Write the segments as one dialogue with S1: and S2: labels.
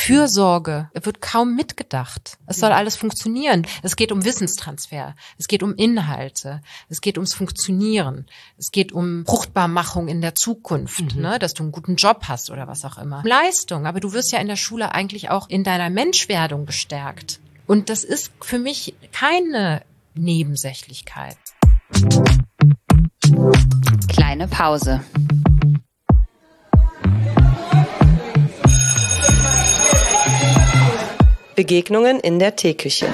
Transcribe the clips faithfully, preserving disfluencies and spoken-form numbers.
S1: Fürsorge wird kaum mitgedacht. Es soll alles funktionieren. Es geht um Wissenstransfer. Es geht um Inhalte. Es geht ums Funktionieren. Es geht um Fruchtbarmachung in der Zukunft, mhm. ne, dass du einen guten Job hast oder was auch immer. Leistung. Aber du wirst ja in der Schule eigentlich auch in deiner Menschwerdung bestärkt. Und das ist für mich keine Nebensächlichkeit.
S2: Kleine Pause.
S3: Begegnungen in der Teeküche.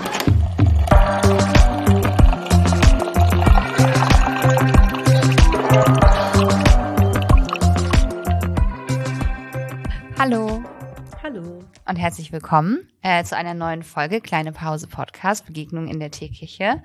S2: Hallo.
S3: Hallo.
S2: Und herzlich willkommen äh, zu einer neuen Folge Kleine Pause Podcast, Begegnungen in der Teeküche.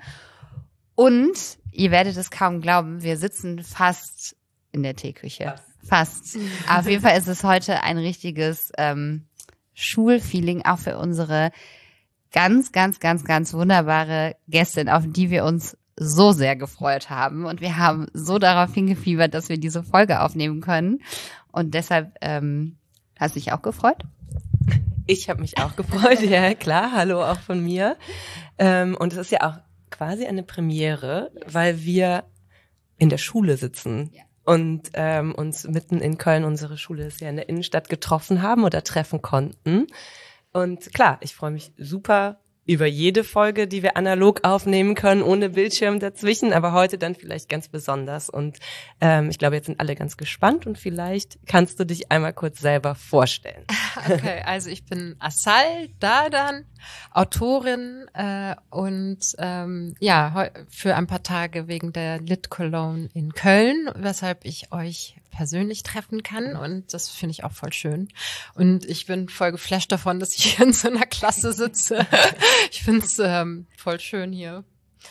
S2: Und ihr werdet es kaum glauben, wir sitzen fast in der Teeküche. Fast. fast. Auf jeden Fall ist es heute ein richtiges ähm, Schulfeeling, auch für unsere ganz, ganz, ganz, ganz wunderbare Gästin, auf die wir uns so sehr gefreut haben. Und wir haben so darauf hingefiebert, dass wir diese Folge aufnehmen können. Und deshalb, ähm, hast du dich auch gefreut?
S3: Ich habe mich auch gefreut, ja klar. Hallo auch von mir. Ähm, und es ist ja auch quasi eine Premiere, weil wir in der Schule sitzen. Ja. Und ähm, uns mitten in Köln, unsere Schule ist ja in der Innenstadt, getroffen haben oder treffen konnten. Und klar, ich freue mich super über jede Folge, die wir analog aufnehmen können, ohne Bildschirm dazwischen, aber heute dann vielleicht ganz besonders. Und ähm, ich glaube, jetzt sind alle ganz gespannt und vielleicht kannst du dich einmal kurz selber vorstellen.
S1: Okay, also ich bin Asal Dardan, Autorin äh, und ähm, ja, für ein paar Tage wegen der Lit Cologne in Köln, weshalb ich euch persönlich treffen kann, und das finde ich auch voll schön. Und ich bin voll geflasht davon, dass ich hier in so einer Klasse sitze. Ich finde es ähm, voll schön hier.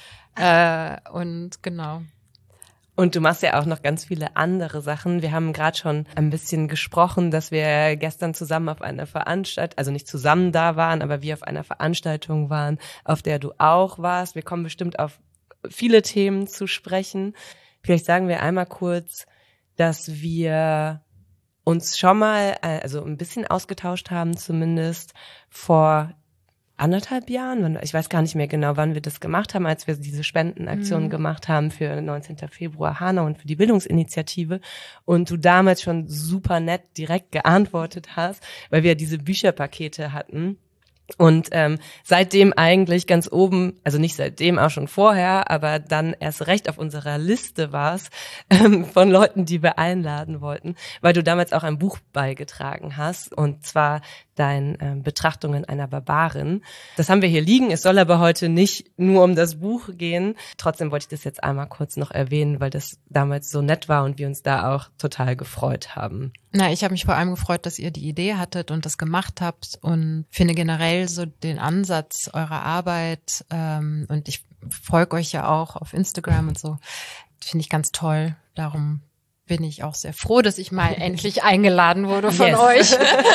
S1: Äh, und genau.
S3: Und du machst ja auch noch ganz viele andere Sachen. Wir haben gerade schon ein bisschen gesprochen, dass wir gestern zusammen auf einer Veranstaltung, also nicht zusammen da waren, aber wir auf einer Veranstaltung waren, auf der du auch warst. Wir kommen bestimmt auf viele Themen zu sprechen. Vielleicht sagen wir einmal kurz, dass wir uns schon mal, also ein bisschen ausgetauscht haben, zumindest vor anderthalb Jahren. Ich weiß gar nicht mehr genau, wann wir das gemacht haben, als wir diese Spendenaktion mhm. gemacht haben für neunzehnten Februar Hanau und für die Bildungsinitiative. Und du damals schon super nett direkt geantwortet hast, weil wir diese Bücherpakete hatten. Und ähm, seitdem eigentlich ganz oben, also nicht seitdem, auch schon vorher, aber dann erst recht auf unserer Liste war's ähm, von Leuten, die wir einladen wollten, weil du damals auch ein Buch beigetragen hast, und zwar dein ähm, Betrachtungen einer Barbarin. Das haben wir hier liegen. Es soll aber heute nicht nur um das Buch gehen. Trotzdem wollte ich das jetzt einmal kurz noch erwähnen, weil das damals so nett war und wir uns da auch total gefreut haben.
S1: Na, ich habe mich vor allem gefreut, dass ihr die Idee hattet und das gemacht habt, und finde generell so den Ansatz eurer Arbeit, ähm, und ich folge euch ja auch auf Instagram und so, finde ich ganz toll. Darum bin ich auch sehr froh, dass ich mal endlich eingeladen wurde von yes. euch.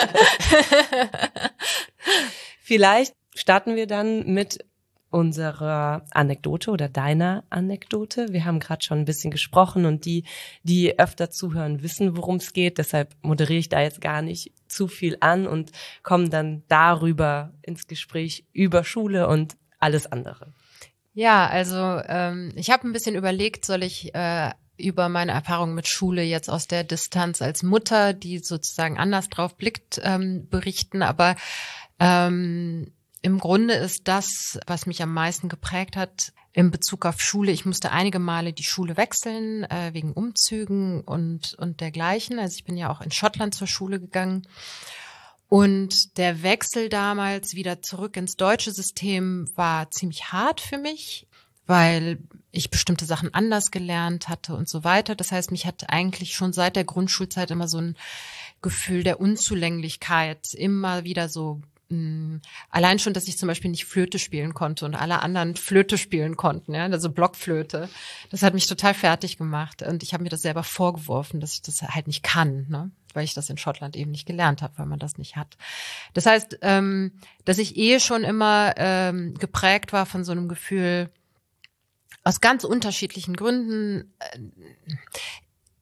S3: Vielleicht starten wir dann mit unserer Anekdote oder deiner Anekdote. Wir haben gerade schon ein bisschen gesprochen, und die, die öfter zuhören, wissen, worum es geht. Deshalb moderiere ich da jetzt gar nicht zu viel an und komme dann darüber ins Gespräch über Schule und alles andere.
S1: Ja, also ähm, ich habe ein bisschen überlegt, soll ich äh, über meine Erfahrung mit Schule jetzt aus der Distanz als Mutter, die sozusagen anders drauf blickt, ähm, berichten. Aber ähm, im Grunde ist das, was mich am meisten geprägt hat in Bezug auf Schule. Ich musste einige Male die Schule wechseln, äh, wegen Umzügen und und dergleichen. Also ich bin ja auch in Schottland zur Schule gegangen. Und der Wechsel damals wieder zurück ins deutsche System war ziemlich hart für mich, weil ich bestimmte Sachen anders gelernt hatte und so weiter. Das heißt, mich hat eigentlich schon seit der Grundschulzeit immer so ein Gefühl der Unzulänglichkeit immer wieder so, mh, allein schon, dass ich zum Beispiel nicht Flöte spielen konnte und alle anderen Flöte spielen konnten, ja, also Blockflöte. Das hat mich total fertig gemacht, und ich habe mir das selber vorgeworfen, dass ich das halt nicht kann, ne? Weil ich das in Schottland eben nicht gelernt habe, weil man das nicht hat. Das heißt, ähm, dass ich eh schon immer ähm, geprägt war von so einem Gefühl, aus ganz unterschiedlichen Gründen.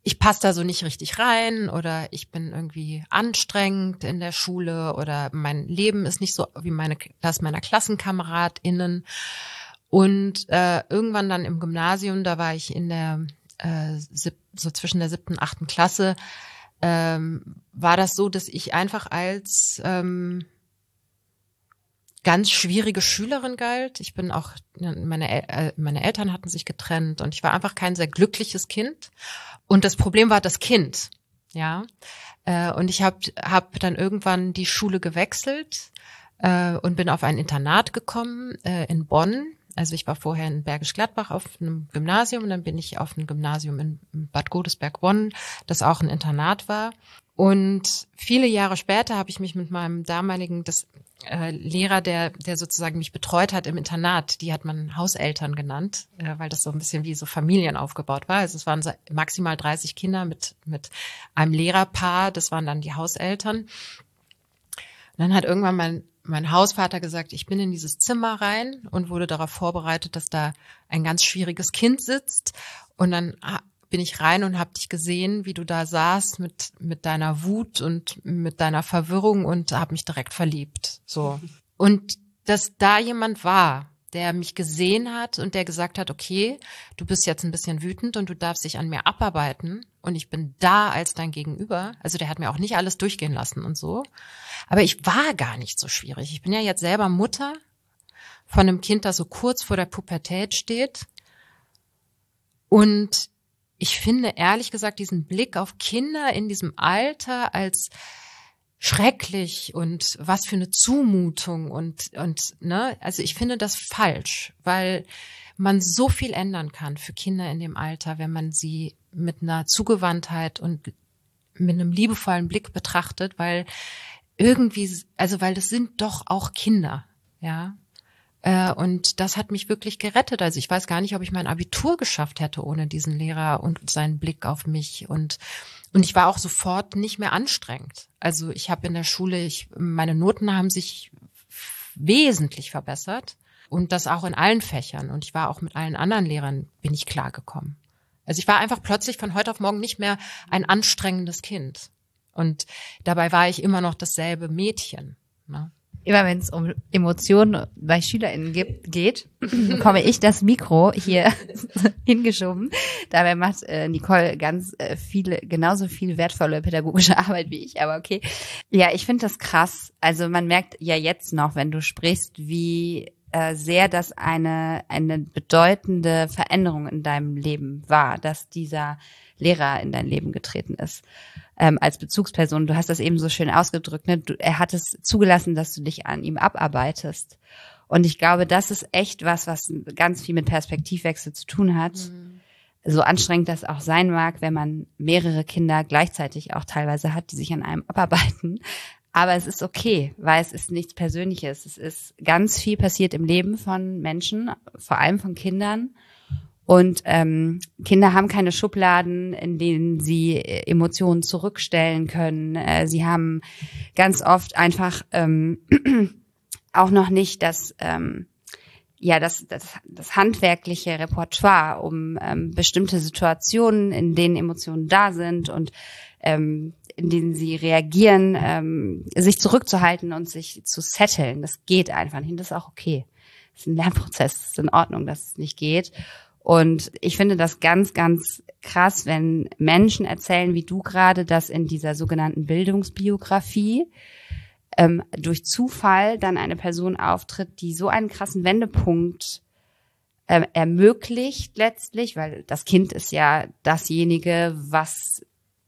S1: ich passe da so nicht richtig rein oder ich bin irgendwie anstrengend in der Schule oder mein Leben ist nicht so wie meine das meiner KlassenkameradInnen. Und äh, irgendwann dann im Gymnasium, da war ich in der äh, sieb, so zwischen der siebten und achten Klasse, ähm, war das so, dass ich einfach als ähm, ganz schwierige Schülerin galt. Ich bin auch, meine, El- meine Eltern hatten sich getrennt und ich war einfach kein sehr glückliches Kind. Und das Problem war das Kind, ja. Äh, und ich habe hab dann irgendwann die Schule gewechselt äh, und bin auf ein Internat gekommen äh, in Bonn. Also ich war vorher in Bergisch Gladbach auf einem Gymnasium und dann bin ich auf einem Gymnasium in Bad Godesberg-Bonn, das auch ein Internat war. Und viele Jahre später habe ich mich mit meinem damaligen das, äh, Lehrer, der der sozusagen mich betreut hat im Internat, die hat man Hauseltern genannt, äh, weil das so ein bisschen wie so Familien aufgebaut war. Also es waren so maximal dreißig Kinder mit mit einem Lehrerpaar, das waren dann die Hauseltern. Und dann hat irgendwann mein mein Hausvater gesagt, ich bin in dieses Zimmer rein und wurde darauf vorbereitet, dass da ein ganz schwieriges Kind sitzt. Und dann bin ich rein und habe dich gesehen, wie du da saßt mit mit deiner Wut und mit deiner Verwirrung und habe mich direkt verliebt. So. Und dass da jemand war, der mich gesehen hat und der gesagt hat, okay, du bist jetzt ein bisschen wütend und du darfst dich an mir abarbeiten und ich bin da als dein Gegenüber. Also der hat mir auch nicht alles durchgehen lassen und so. Aber ich war gar nicht so schwierig. Ich bin ja jetzt selber Mutter von einem Kind, das so kurz vor der Pubertät steht. Und ich finde ehrlich gesagt diesen Blick auf Kinder in diesem Alter als schrecklich und was für eine Zumutung und und ne, also ich finde das falsch, weil man so viel ändern kann für Kinder in dem Alter, wenn man sie mit einer Zugewandtheit und mit einem liebevollen Blick betrachtet, weil irgendwie, also weil das sind doch auch Kinder, ja. Äh, und das hat mich wirklich gerettet. Also ich weiß gar nicht, ob ich mein Abitur geschafft hätte ohne diesen Lehrer und seinen Blick auf mich und Und ich war auch sofort nicht mehr anstrengend. Also ich habe in der Schule, ich, meine Noten haben sich wesentlich verbessert und das auch in allen Fächern. Und ich war auch mit allen anderen Lehrern, bin ich klargekommen. Also ich war einfach plötzlich von heute auf morgen nicht mehr ein anstrengendes Kind. Und dabei war ich immer noch dasselbe Mädchen. Ne?
S2: Immer wenn es um Emotionen bei SchülerInnen gibt, geht, bekomme ich das Mikro hier hingeschoben. Dabei macht äh, Nicole ganz äh, viele, genauso viel wertvolle pädagogische Arbeit wie ich, aber okay. Ja, ich finde das krass. Also man merkt ja jetzt noch, wenn du sprichst, wie äh, sehr das eine eine bedeutende Veränderung in deinem Leben war, dass dieser Lehrer in dein Leben getreten ist. Ähm, als Bezugsperson, du hast das eben so schön ausgedrückt, ne? Du, er hat es zugelassen, dass du dich an ihm abarbeitest. Und ich glaube, das ist echt was, was ganz viel mit Perspektivwechsel zu tun hat. Mhm. So anstrengend das auch sein mag, wenn man mehrere Kinder gleichzeitig auch teilweise hat, die sich an einem abarbeiten. Aber es ist okay, weil es ist nichts Persönliches. Es ist ganz viel passiert im Leben von Menschen, vor allem von Kindern. Und ähm, Kinder haben keine Schubladen, in denen sie Emotionen zurückstellen können. Äh, sie haben ganz oft einfach ähm, auch noch nicht das ähm, ja das, das das handwerkliche Repertoire, um ähm, bestimmte Situationen, in denen Emotionen da sind und ähm, in denen sie reagieren, ähm, sich zurückzuhalten und sich zu setteln. Das geht einfach nicht. Das ist auch okay. Das ist ein Lernprozess. Das ist in Ordnung, dass es nicht geht. Und ich finde das ganz, ganz krass, wenn Menschen erzählen, wie du gerade, dass in dieser sogenannten Bildungsbiografie ähm, durch Zufall dann eine Person auftritt, die so einen krassen Wendepunkt ähm, ermöglicht letztlich, weil das Kind ist ja dasjenige, was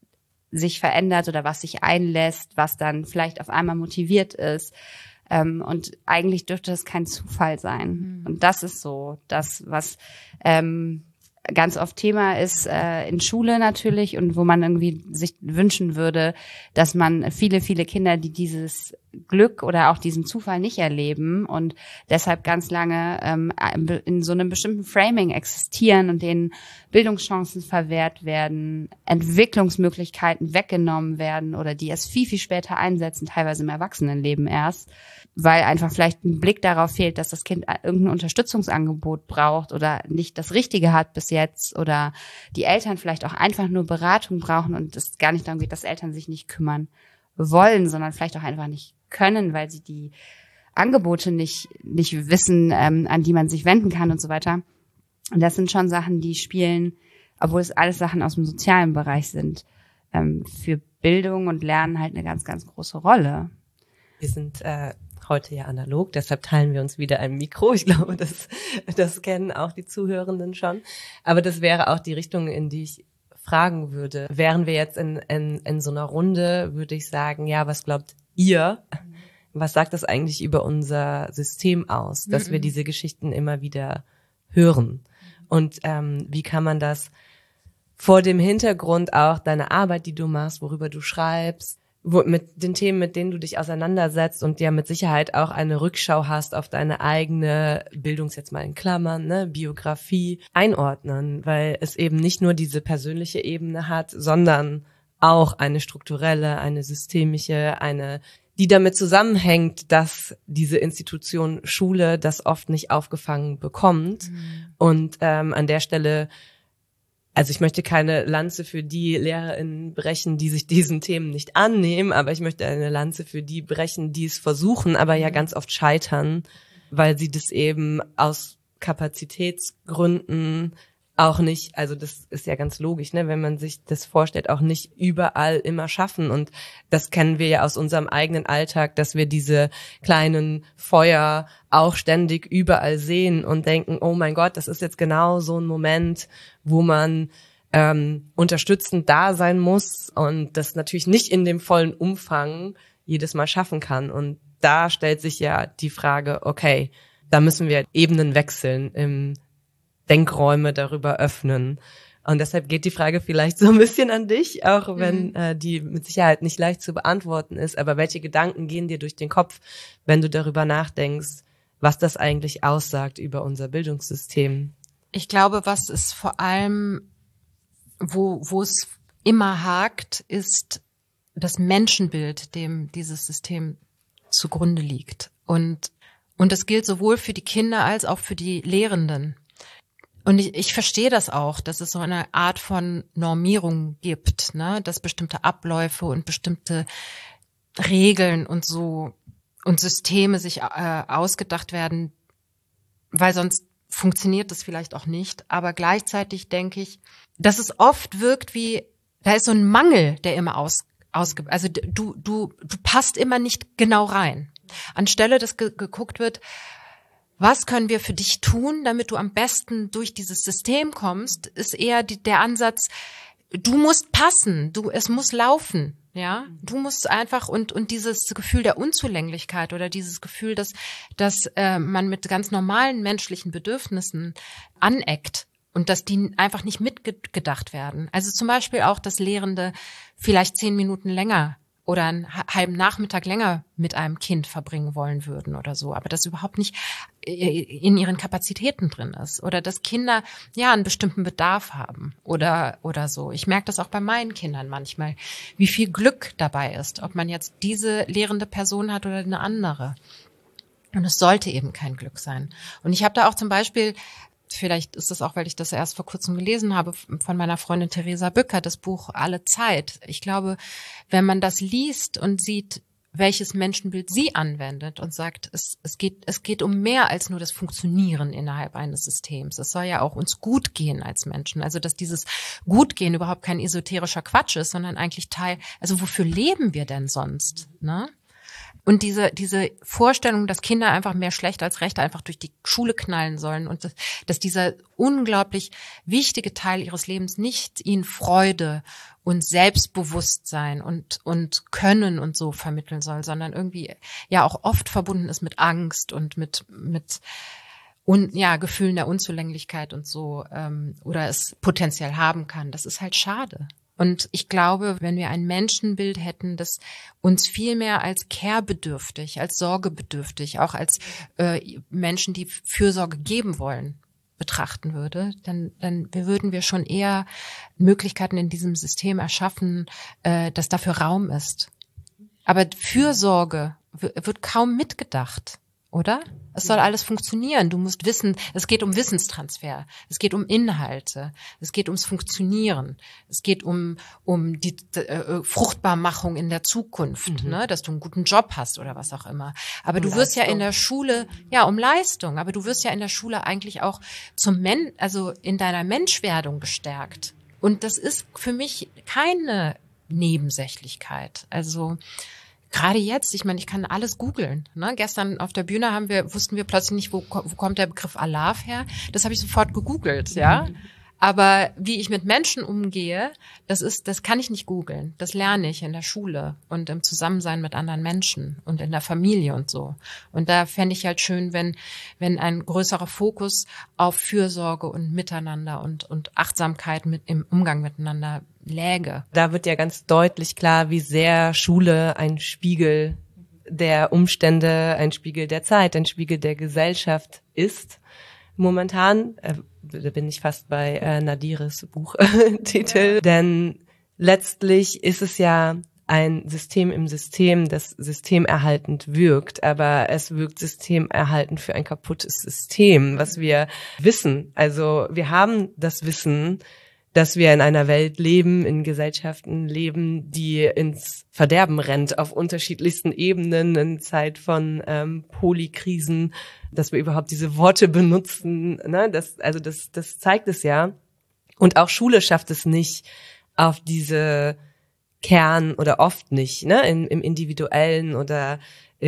S2: sich verändert oder was sich einlässt, was dann vielleicht auf einmal motiviert ist. Ähm, und eigentlich dürfte das kein Zufall sein. Mhm. Und das ist so das, was ähm, ganz oft Thema ist äh, in Schule natürlich und wo man irgendwie sich wünschen würde, dass man viele, viele Kinder, die dieses Glück oder auch diesen Zufall nicht erleben und deshalb ganz lange ähm, in so einem bestimmten Framing existieren und denen Bildungschancen verwehrt werden, Entwicklungsmöglichkeiten weggenommen werden oder die erst viel, viel später einsetzen, teilweise im Erwachsenenleben erst, weil einfach vielleicht ein Blick darauf fehlt, dass das Kind irgendein Unterstützungsangebot braucht oder nicht das Richtige hat bis jetzt oder die Eltern vielleicht auch einfach nur Beratung brauchen und es gar nicht darum geht, dass Eltern sich nicht kümmern wollen, sondern vielleicht auch einfach nicht können, weil sie die Angebote nicht nicht wissen, ähm, an die man sich wenden kann und so weiter. Und das sind schon Sachen, die spielen, obwohl es alles Sachen aus dem sozialen Bereich sind, ähm, für Bildung und Lernen halt eine ganz, ganz große Rolle.
S3: Wir sind äh, heute ja analog, deshalb teilen wir uns wieder ein Mikro. Ich glaube, das, das kennen auch die Zuhörenden schon. Aber das wäre auch die Richtung, in die ich fragen würde. Wären wir jetzt in, in, in so einer Runde, würde ich sagen, ja, was glaubt ihr? Was sagt das eigentlich über unser System aus, dass mhm. wir diese Geschichten immer wieder hören? Und ähm, wie kann man das vor dem Hintergrund auch deiner Arbeit, die du machst, worüber du schreibst, wo, mit den Themen, mit denen du dich auseinandersetzt und ja mit Sicherheit auch eine Rückschau hast auf deine eigene Bildungs jetzt mal in Klammern, ne, Biografie einordnen, weil es eben nicht nur diese persönliche Ebene hat, sondern auch eine strukturelle, eine systemische, eine, die damit zusammenhängt, dass diese Institution Schule das oft nicht aufgefangen bekommt. Mhm. Und ähm, an der Stelle, also ich möchte keine Lanze für die LehrerInnen brechen, die sich diesen Themen nicht annehmen, aber ich möchte eine Lanze für die brechen, die es versuchen, aber ja ganz oft scheitern, weil sie das eben aus Kapazitätsgründen auch nicht, also das ist ja ganz logisch, ne, wenn man sich das vorstellt, auch nicht überall immer schaffen. Und das kennen wir ja aus unserem eigenen Alltag, dass wir diese kleinen Feuer auch ständig überall sehen und denken, oh mein Gott, das ist jetzt genau so ein Moment, wo man ähm, unterstützend da sein muss und das natürlich nicht in dem vollen Umfang jedes Mal schaffen kann. Und da stellt sich ja die Frage, okay, da müssen wir Ebenen wechseln im Denkräume darüber öffnen. Und deshalb geht die Frage vielleicht so ein bisschen an dich, auch wenn mhm. äh, die mit Sicherheit nicht leicht zu beantworten ist. Aber welche Gedanken gehen dir durch den Kopf, wenn du darüber nachdenkst, was das eigentlich aussagt über unser Bildungssystem?
S1: Ich glaube, was es vor allem, wo, wo es immer hakt, ist das Menschenbild, dem dieses System zugrunde liegt. Und, und das gilt sowohl für die Kinder als auch für die Lehrenden. Und ich, ich verstehe das auch, dass es so eine Art von Normierung gibt, ne, dass bestimmte Abläufe und bestimmte Regeln und so und Systeme sich äh, ausgedacht werden, weil sonst funktioniert das vielleicht auch nicht. Aber gleichzeitig denke ich, dass es oft wirkt wie, da ist so ein Mangel, der immer aus, ausge, also du, du, du passt immer nicht genau rein. Anstelle, dass ge- geguckt wird, was können wir für dich tun, damit du am besten durch dieses System kommst, ist eher die, der Ansatz, du musst passen, du, es muss laufen, ja, du musst einfach und und dieses Gefühl der Unzulänglichkeit oder dieses Gefühl, dass dass äh, man mit ganz normalen menschlichen Bedürfnissen aneckt und dass die einfach nicht mitgedacht werden. Also zum Beispiel auch, dass Lehrende vielleicht zehn Minuten länger oder einen halben Nachmittag länger mit einem Kind verbringen wollen würden oder so, aber das überhaupt nicht in ihren Kapazitäten drin ist oder dass Kinder ja einen bestimmten Bedarf haben oder oder so. Ich merke das auch bei meinen Kindern manchmal, wie viel Glück dabei ist, ob man jetzt diese lehrende Person hat oder eine andere. Und es sollte eben kein Glück sein. Und ich habe da auch zum Beispiel, vielleicht ist das auch, weil ich das erst vor kurzem gelesen habe, von meiner Freundin Theresa Bücker, das Buch Alle Zeit. Ich glaube, wenn man das liest und sieht, welches Menschenbild sie anwendet und sagt, es, es geht, es geht um mehr als nur das Funktionieren innerhalb eines Systems. Es soll ja auch uns gut gehen als Menschen. Also, dass dieses Gutgehen überhaupt kein esoterischer Quatsch ist, sondern eigentlich Teil, also wofür leben wir denn sonst, ne? Und diese diese Vorstellung, dass Kinder einfach mehr schlecht als recht einfach durch die Schule knallen sollen und dass, dass dieser unglaublich wichtige Teil ihres Lebens nicht ihnen Freude und Selbstbewusstsein und und Können und so vermitteln soll, sondern irgendwie ja auch oft verbunden ist mit Angst und mit mit und ja Gefühlen der Unzulänglichkeit und so ähm, oder es potenziell haben kann. Das ist halt schade. Und ich glaube, wenn wir ein Menschenbild hätten, das uns viel mehr als care-bedürftig, als sorgebedürftig, auch als äh, Menschen, die Fürsorge geben wollen, betrachten würde, dann, dann würden wir schon eher Möglichkeiten in diesem System erschaffen, äh, dass dafür Raum ist. Aber Fürsorge w- wird kaum mitgedacht, oder? Es soll alles funktionieren. Du musst wissen, es geht um Wissenstransfer, es geht um Inhalte, es geht ums Funktionieren, es geht um um die äh, Fruchtbarmachung in der Zukunft, mhm. ne, dass du einen guten Job hast oder was auch immer. Aber um du wirst Leistung. ja in der Schule, ja, um Leistung, aber du wirst ja in der Schule eigentlich auch zum Men, also in deiner Menschwerdung gestärkt. Und das ist für mich keine Nebensächlichkeit. Also gerade jetzt, ich meine, ich kann alles googeln. Ne? Gestern auf der Bühne haben wir, wussten wir plötzlich nicht, wo, wo kommt der Begriff Alarv her. Das habe ich sofort gegoogelt, ja. Aber wie ich mit Menschen umgehe, das ist, das kann ich nicht googeln. Das lerne ich in der Schule und im Zusammensein mit anderen Menschen und in der Familie und so. Und da fände ich halt schön, wenn, wenn ein größerer Fokus auf Fürsorge und Miteinander und, und Achtsamkeit mit, im Umgang miteinander läge.
S3: Da wird ja ganz deutlich klar, wie sehr Schule ein Spiegel der Umstände, ein Spiegel der Zeit, ein Spiegel der Gesellschaft ist. Momentan, äh, da bin ich fast bei äh, Nadires Buchtitel, denn letztlich ist es ja ein System im System, das systemerhaltend wirkt, aber es wirkt systemerhaltend für ein kaputtes System, was wir wissen. Also wir haben das Wissen, dass wir in einer Welt leben, in Gesellschaften leben, die ins Verderben rennt auf unterschiedlichsten Ebenen, in Zeit von ähm, Polykrisen, dass wir überhaupt diese Worte benutzen, ne? Das, also das, das zeigt es ja. Und auch Schule schafft es nicht, auf diese Kern oder oft nicht, ne, in, im Individuellen oder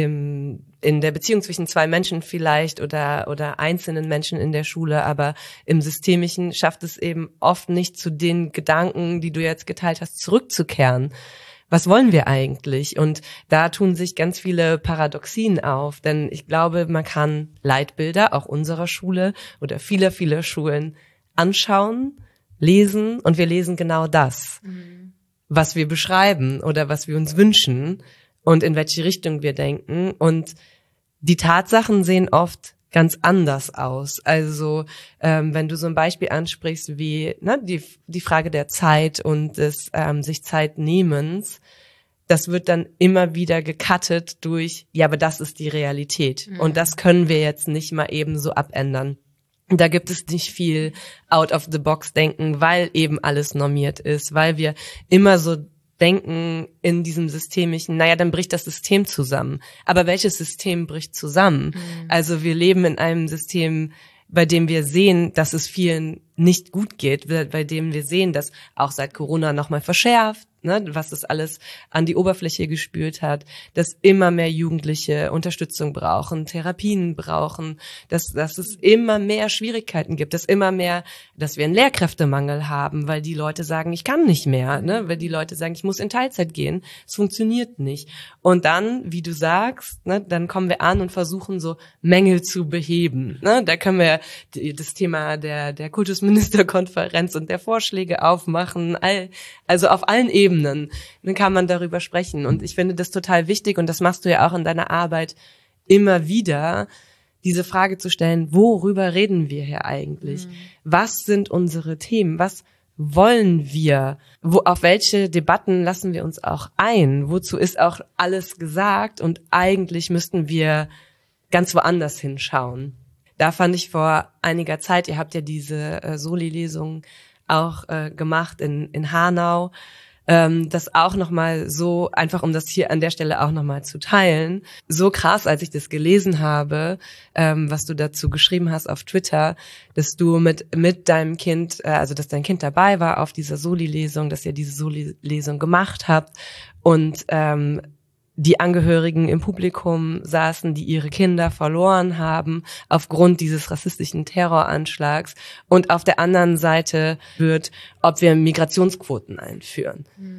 S3: im, in der Beziehung zwischen zwei Menschen vielleicht oder oder einzelnen Menschen in der Schule, aber im Systemischen schafft es eben oft nicht, zu den Gedanken, die du jetzt geteilt hast, zurückzukehren. Was wollen wir eigentlich? Und da tun sich ganz viele Paradoxien auf, denn ich glaube, man kann Leitbilder auch unserer Schule oder vieler, vieler Schulen anschauen, lesen und wir lesen genau das, mhm. was wir beschreiben oder was wir uns wünschen und in welche Richtung wir denken. Und die Tatsachen sehen oft ganz anders aus. Also ähm, wenn du so ein Beispiel ansprichst wie ne, die die Frage der Zeit und des ähm, sich Zeitnehmens, das wird dann immer wieder gecuttet durch, ja, aber das ist die Realität. Mhm. Und das können wir jetzt nicht mal eben so abändern. Da gibt es nicht viel Out-of-the-Box-Denken, weil eben alles normiert ist, weil wir immer so denken in diesem Systemischen, naja, dann bricht das System zusammen. Aber welches System bricht zusammen? Mhm. Also wir leben in einem System, bei dem wir sehen, dass es vielen nicht gut geht, bei dem wir sehen, dass auch seit Corona nochmal verschärft, ne, was das alles an die Oberfläche gespült hat, dass immer mehr Jugendliche Unterstützung brauchen, Therapien brauchen, dass, dass es immer mehr Schwierigkeiten gibt, dass immer mehr, dass wir einen Lehrkräftemangel haben, weil die Leute sagen, ich kann nicht mehr, ne, weil die Leute sagen, ich muss in Teilzeit gehen, es funktioniert nicht. Und dann, wie du sagst, ne, dann kommen wir an und versuchen so Mängel zu beheben, ne, da können wir die, das Thema der, der Kultusministerkonferenz und der Vorschläge aufmachen, all, also auf allen Ebenen. Dann kann man darüber sprechen. Und ich finde das total wichtig, und das machst du ja auch in deiner Arbeit immer wieder, diese Frage zu stellen, worüber reden wir hier eigentlich? Mhm. Was sind unsere Themen? Was wollen wir? Wo, auf welche Debatten lassen wir uns auch ein? Wozu ist auch alles gesagt? Und eigentlich müssten wir ganz woanders hinschauen. Da fand ich vor einiger Zeit, ihr habt ja diese äh, Soli-Lesung auch äh, gemacht in, in Hanau, ähm, das auch nochmal so, einfach um das hier an der Stelle auch nochmal zu teilen, so krass, als ich das gelesen habe, ähm, was du dazu geschrieben hast auf Twitter, dass du mit mit deinem Kind, äh, also dass dein Kind dabei war auf dieser Soli-Lesung, dass ihr diese Soli-Lesung gemacht habt und ähm, die Angehörigen im Publikum saßen, die ihre Kinder verloren haben aufgrund dieses rassistischen Terroranschlags. Und auf der anderen Seite wird, ob wir Migrationsquoten einführen. Mhm.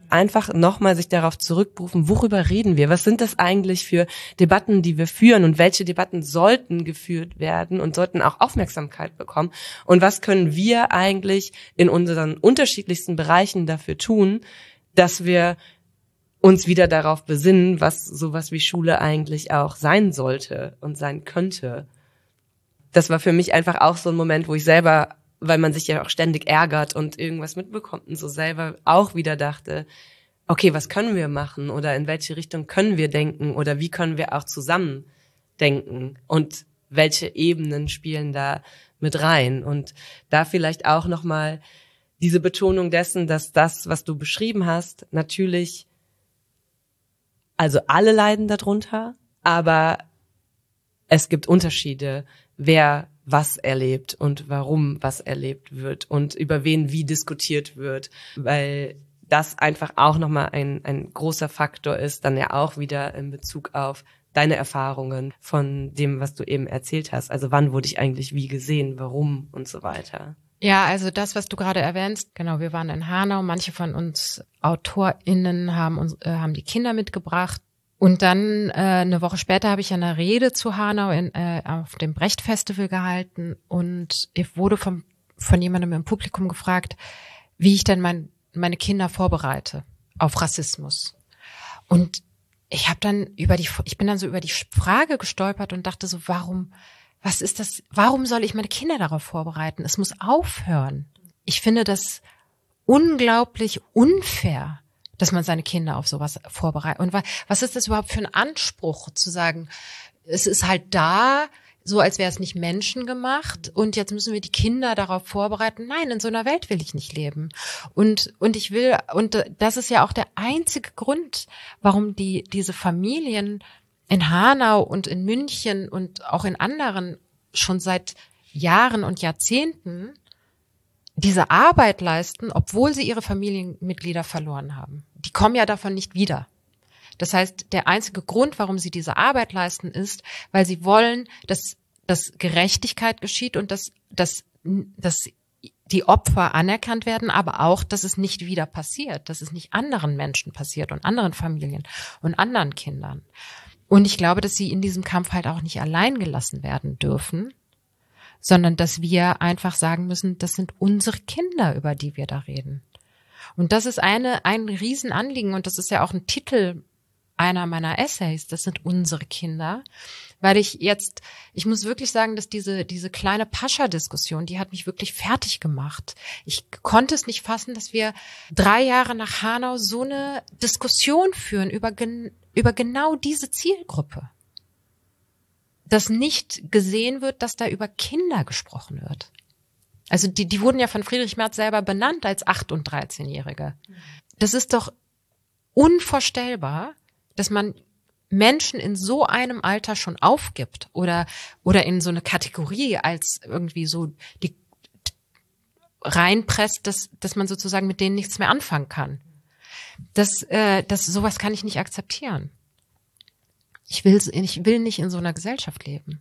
S3: einfach nochmal sich darauf zurückberufen, worüber reden wir? Was sind das eigentlich für Debatten, die wir führen und welche Debatten sollten geführt werden und sollten auch Aufmerksamkeit bekommen? Und was können wir eigentlich in unseren unterschiedlichsten Bereichen dafür tun, dass wir uns wieder darauf besinnen, was sowas wie Schule eigentlich auch sein sollte und sein könnte? Das war für mich einfach auch so ein Moment, wo ich selber, weil man sich ja auch ständig ärgert und irgendwas mitbekommt und so selber auch wieder dachte, okay, was können wir machen oder in welche Richtung können wir denken oder wie können wir auch zusammen denken und welche Ebenen spielen da mit rein? Und da vielleicht auch nochmal diese Betonung dessen, dass das, was du beschrieben hast, natürlich, also alle leiden darunter, aber es gibt Unterschiede, wer was erlebt und warum was erlebt wird und über wen wie diskutiert wird, weil das einfach auch nochmal ein, ein großer Faktor ist, dann ja auch wieder in Bezug auf deine Erfahrungen von dem, was du eben erzählt hast. Also wann wurde ich eigentlich wie gesehen, warum und so weiter.
S1: Ja, also das, was du gerade erwähnst, genau, wir waren in Hanau, manche von uns AutorInnen haben uns, äh, haben die Kinder mitgebracht. Und dann äh, eine Woche später habe ich eine Rede zu Hanau in, äh, auf dem Brecht-Festival gehalten und ich wurde vom, von jemandem im Publikum gefragt, wie ich denn mein, meine Kinder vorbereite auf Rassismus. Und ich habe dann über die, ich bin dann so über die Frage gestolpert und dachte so, warum, was ist das? Warum soll ich meine Kinder darauf vorbereiten? Es muss aufhören. Ich finde das unglaublich unfair, dass man seine Kinder auf sowas vorbereitet. Und was ist das überhaupt für ein Anspruch, zu sagen, es ist halt da, so als wäre es nicht menschengemacht und jetzt müssen wir die Kinder darauf vorbereiten. Nein, in so einer Welt will ich nicht leben. Und und ich will, und das ist ja auch der einzige Grund, warum die diese Familien in Hanau und in München und auch in anderen schon seit Jahren und Jahrzehnten diese Arbeit leisten, obwohl sie ihre Familienmitglieder verloren haben. Die kommen ja davon nicht wieder. Das heißt, der einzige Grund, warum sie diese Arbeit leisten, ist, weil sie wollen, dass, dass Gerechtigkeit geschieht und dass, dass, dass die Opfer anerkannt werden, aber auch, dass es nicht wieder passiert, dass es nicht anderen Menschen passiert und anderen Familien und anderen Kindern. Und ich glaube, dass sie in diesem Kampf halt auch nicht allein gelassen werden dürfen, sondern dass wir einfach sagen müssen, das sind unsere Kinder, über die wir da reden. Und das ist eine ein Riesenanliegen und das ist ja auch ein Titel einer meiner Essays, das sind unsere Kinder, weil ich jetzt, ich muss wirklich sagen, dass diese diese kleine Pascha-Diskussion, die hat mich wirklich fertig gemacht. Ich konnte es nicht fassen, dass wir drei Jahre nach Hanau so eine Diskussion führen über gen, über genau diese Zielgruppe. Dass nicht gesehen wird, dass da über Kinder gesprochen wird. Also die, die wurden ja von Friedrich Merz selber benannt als acht- und dreizehnjährige. Das ist doch unvorstellbar, dass man Menschen in so einem Alter schon aufgibt oder oder in so eine Kategorie als irgendwie so die reinpresst, dass dass man sozusagen mit denen nichts mehr anfangen kann. Das äh, das sowas kann ich nicht akzeptieren. Ich will, ich will nicht in so einer Gesellschaft leben.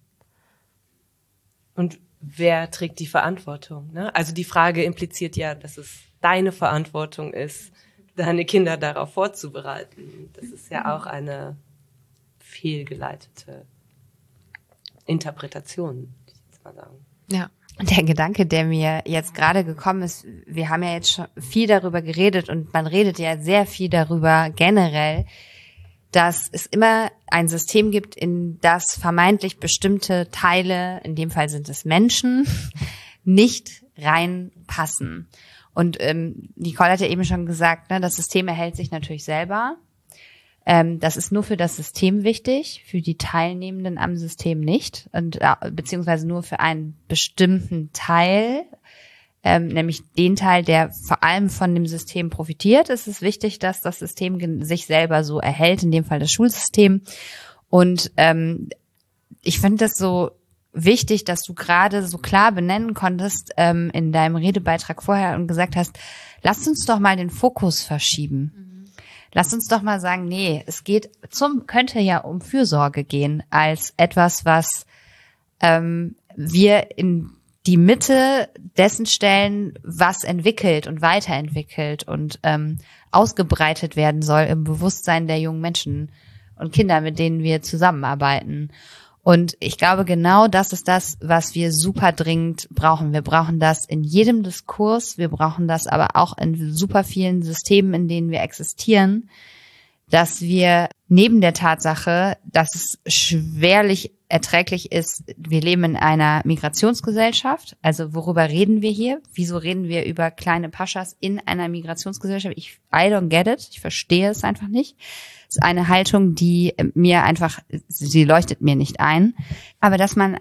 S3: Und wer trägt die Verantwortung? Ne? Also die Frage impliziert ja, dass es deine Verantwortung ist, deine Kinder darauf vorzubereiten. Das ist ja auch eine fehlgeleitete Interpretation, würde ich jetzt mal sagen.
S2: Ja. Der Gedanke, der mir jetzt gerade gekommen ist, wir haben ja jetzt schon viel darüber geredet und man redet ja sehr viel darüber generell, dass es immer ein System gibt, in das vermeintlich bestimmte Teile, in dem Fall sind es Menschen, nicht reinpassen. Und ähm, Nicole hat ja eben schon gesagt, ne, das System erhält sich natürlich selber. Ähm, das ist nur für das System wichtig, für die Teilnehmenden am System nicht, und äh, beziehungsweise nur für einen bestimmten Teil, ähm, nämlich den Teil, der vor allem von dem System profitiert. Es ist wichtig, dass das System sich selber so erhält, in dem Fall das Schulsystem. Und ähm, ich finde das so wichtig, dass du gerade so klar benennen konntest ähm, in deinem Redebeitrag vorher und gesagt hast, lasst uns doch mal den Fokus verschieben. Mhm. Lasst uns doch mal sagen, nee, es geht zum könnte ja um Fürsorge gehen als etwas, was ähm, wir in die Mitte dessen stellen, was entwickelt und weiterentwickelt und ähm, ausgebreitet werden soll im Bewusstsein der jungen Menschen und Kinder, mit denen wir zusammenarbeiten. Und ich glaube, genau das ist das, was wir super dringend brauchen. Wir brauchen das in jedem Diskurs, wir brauchen das aber auch in super vielen Systemen, in denen wir existieren, dass wir neben der Tatsache, dass es schwerlich erträglich ist, wir leben in einer Migrationsgesellschaft, also worüber reden wir hier? Wieso reden wir über kleine Paschas in einer Migrationsgesellschaft? Ich, I don't get it, ich verstehe es einfach nicht. Es ist eine Haltung, die mir einfach, sie leuchtet mir nicht ein. Aber dass man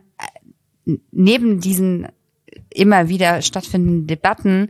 S2: neben diesen immer wieder stattfindenden Debatten,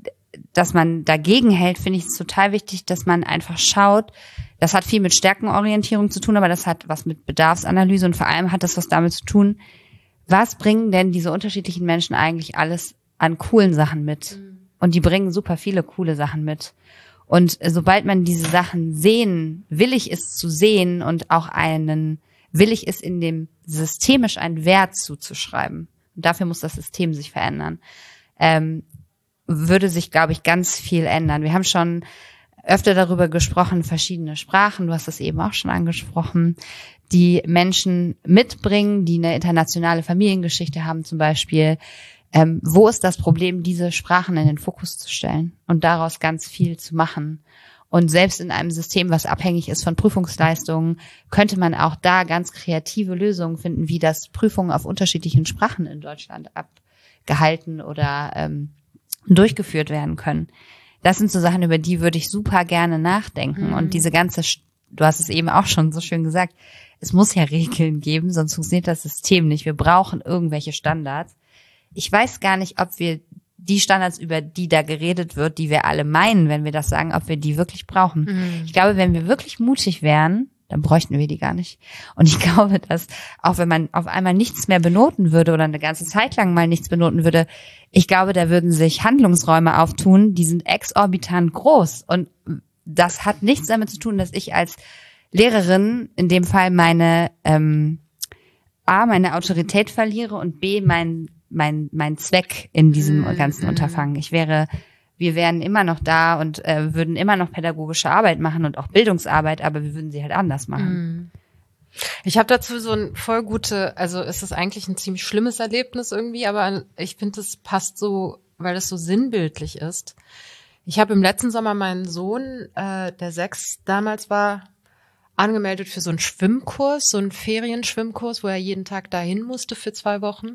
S2: dass man dagegen hält, finde ich es total wichtig, dass man einfach schaut. Das hat viel mit Stärkenorientierung zu tun, aber das hat was mit Bedarfsanalyse und vor allem hat das was damit zu tun, was bringen denn diese unterschiedlichen Menschen eigentlich alles an coolen Sachen mit? Und die bringen super viele coole Sachen mit. Und sobald man diese Sachen sehen, willig ist zu sehen und auch einen, willig ist in dem systemisch einen Wert zuzuschreiben, und dafür muss das System sich verändern, ähm, würde sich, glaube ich, ganz viel ändern. Wir haben schon öfter darüber gesprochen, verschiedene Sprachen, du hast das eben auch schon angesprochen, die Menschen mitbringen, die eine internationale Familiengeschichte haben zum Beispiel. Ähm, wo ist das Problem, diese Sprachen in den Fokus zu stellen und daraus ganz viel zu machen? Und selbst in einem System, was abhängig ist von Prüfungsleistungen, könnte man auch da ganz kreative Lösungen finden, wie das Prüfungen auf unterschiedlichen Sprachen in Deutschland abgehalten oder ähm, durchgeführt werden können. Das sind so Sachen, über die würde ich super gerne nachdenken. Mhm. Und diese ganze, du hast es eben auch schon so schön gesagt, es muss ja Regeln geben, sonst funktioniert das System nicht. Wir brauchen irgendwelche Standards. Ich weiß gar nicht, ob wir die Standards, über die da geredet wird, die wir alle meinen, wenn wir das sagen, ob wir die wirklich brauchen. Mhm. Ich glaube, wenn wir wirklich mutig wären, dann bräuchten wir die gar nicht. Und ich glaube, dass auch wenn man auf einmal nichts mehr benoten würde oder eine ganze Zeit lang mal nichts benoten würde, ich glaube, da würden sich Handlungsräume auftun, die sind exorbitant groß. Und das hat nichts damit zu tun, dass ich als Lehrerin in dem Fall meine ähm, A, meine Autorität verliere und B, mein mein mein Zweck in diesem mm, ganzen mm. Unterfangen. Ich wäre, wir wären immer noch da und äh, würden immer noch pädagogische Arbeit machen und auch Bildungsarbeit, aber wir würden sie halt anders machen.
S1: Ich habe dazu so ein voll gute, also es ist eigentlich ein ziemlich schlimmes Erlebnis irgendwie, aber ich finde, es passt so, weil es so sinnbildlich ist. Ich habe im letzten Sommer meinen Sohn, äh, der sechs damals war, angemeldet für so einen Schwimmkurs, so einen Ferienschwimmkurs, wo er jeden Tag dahin musste für zwei Wochen.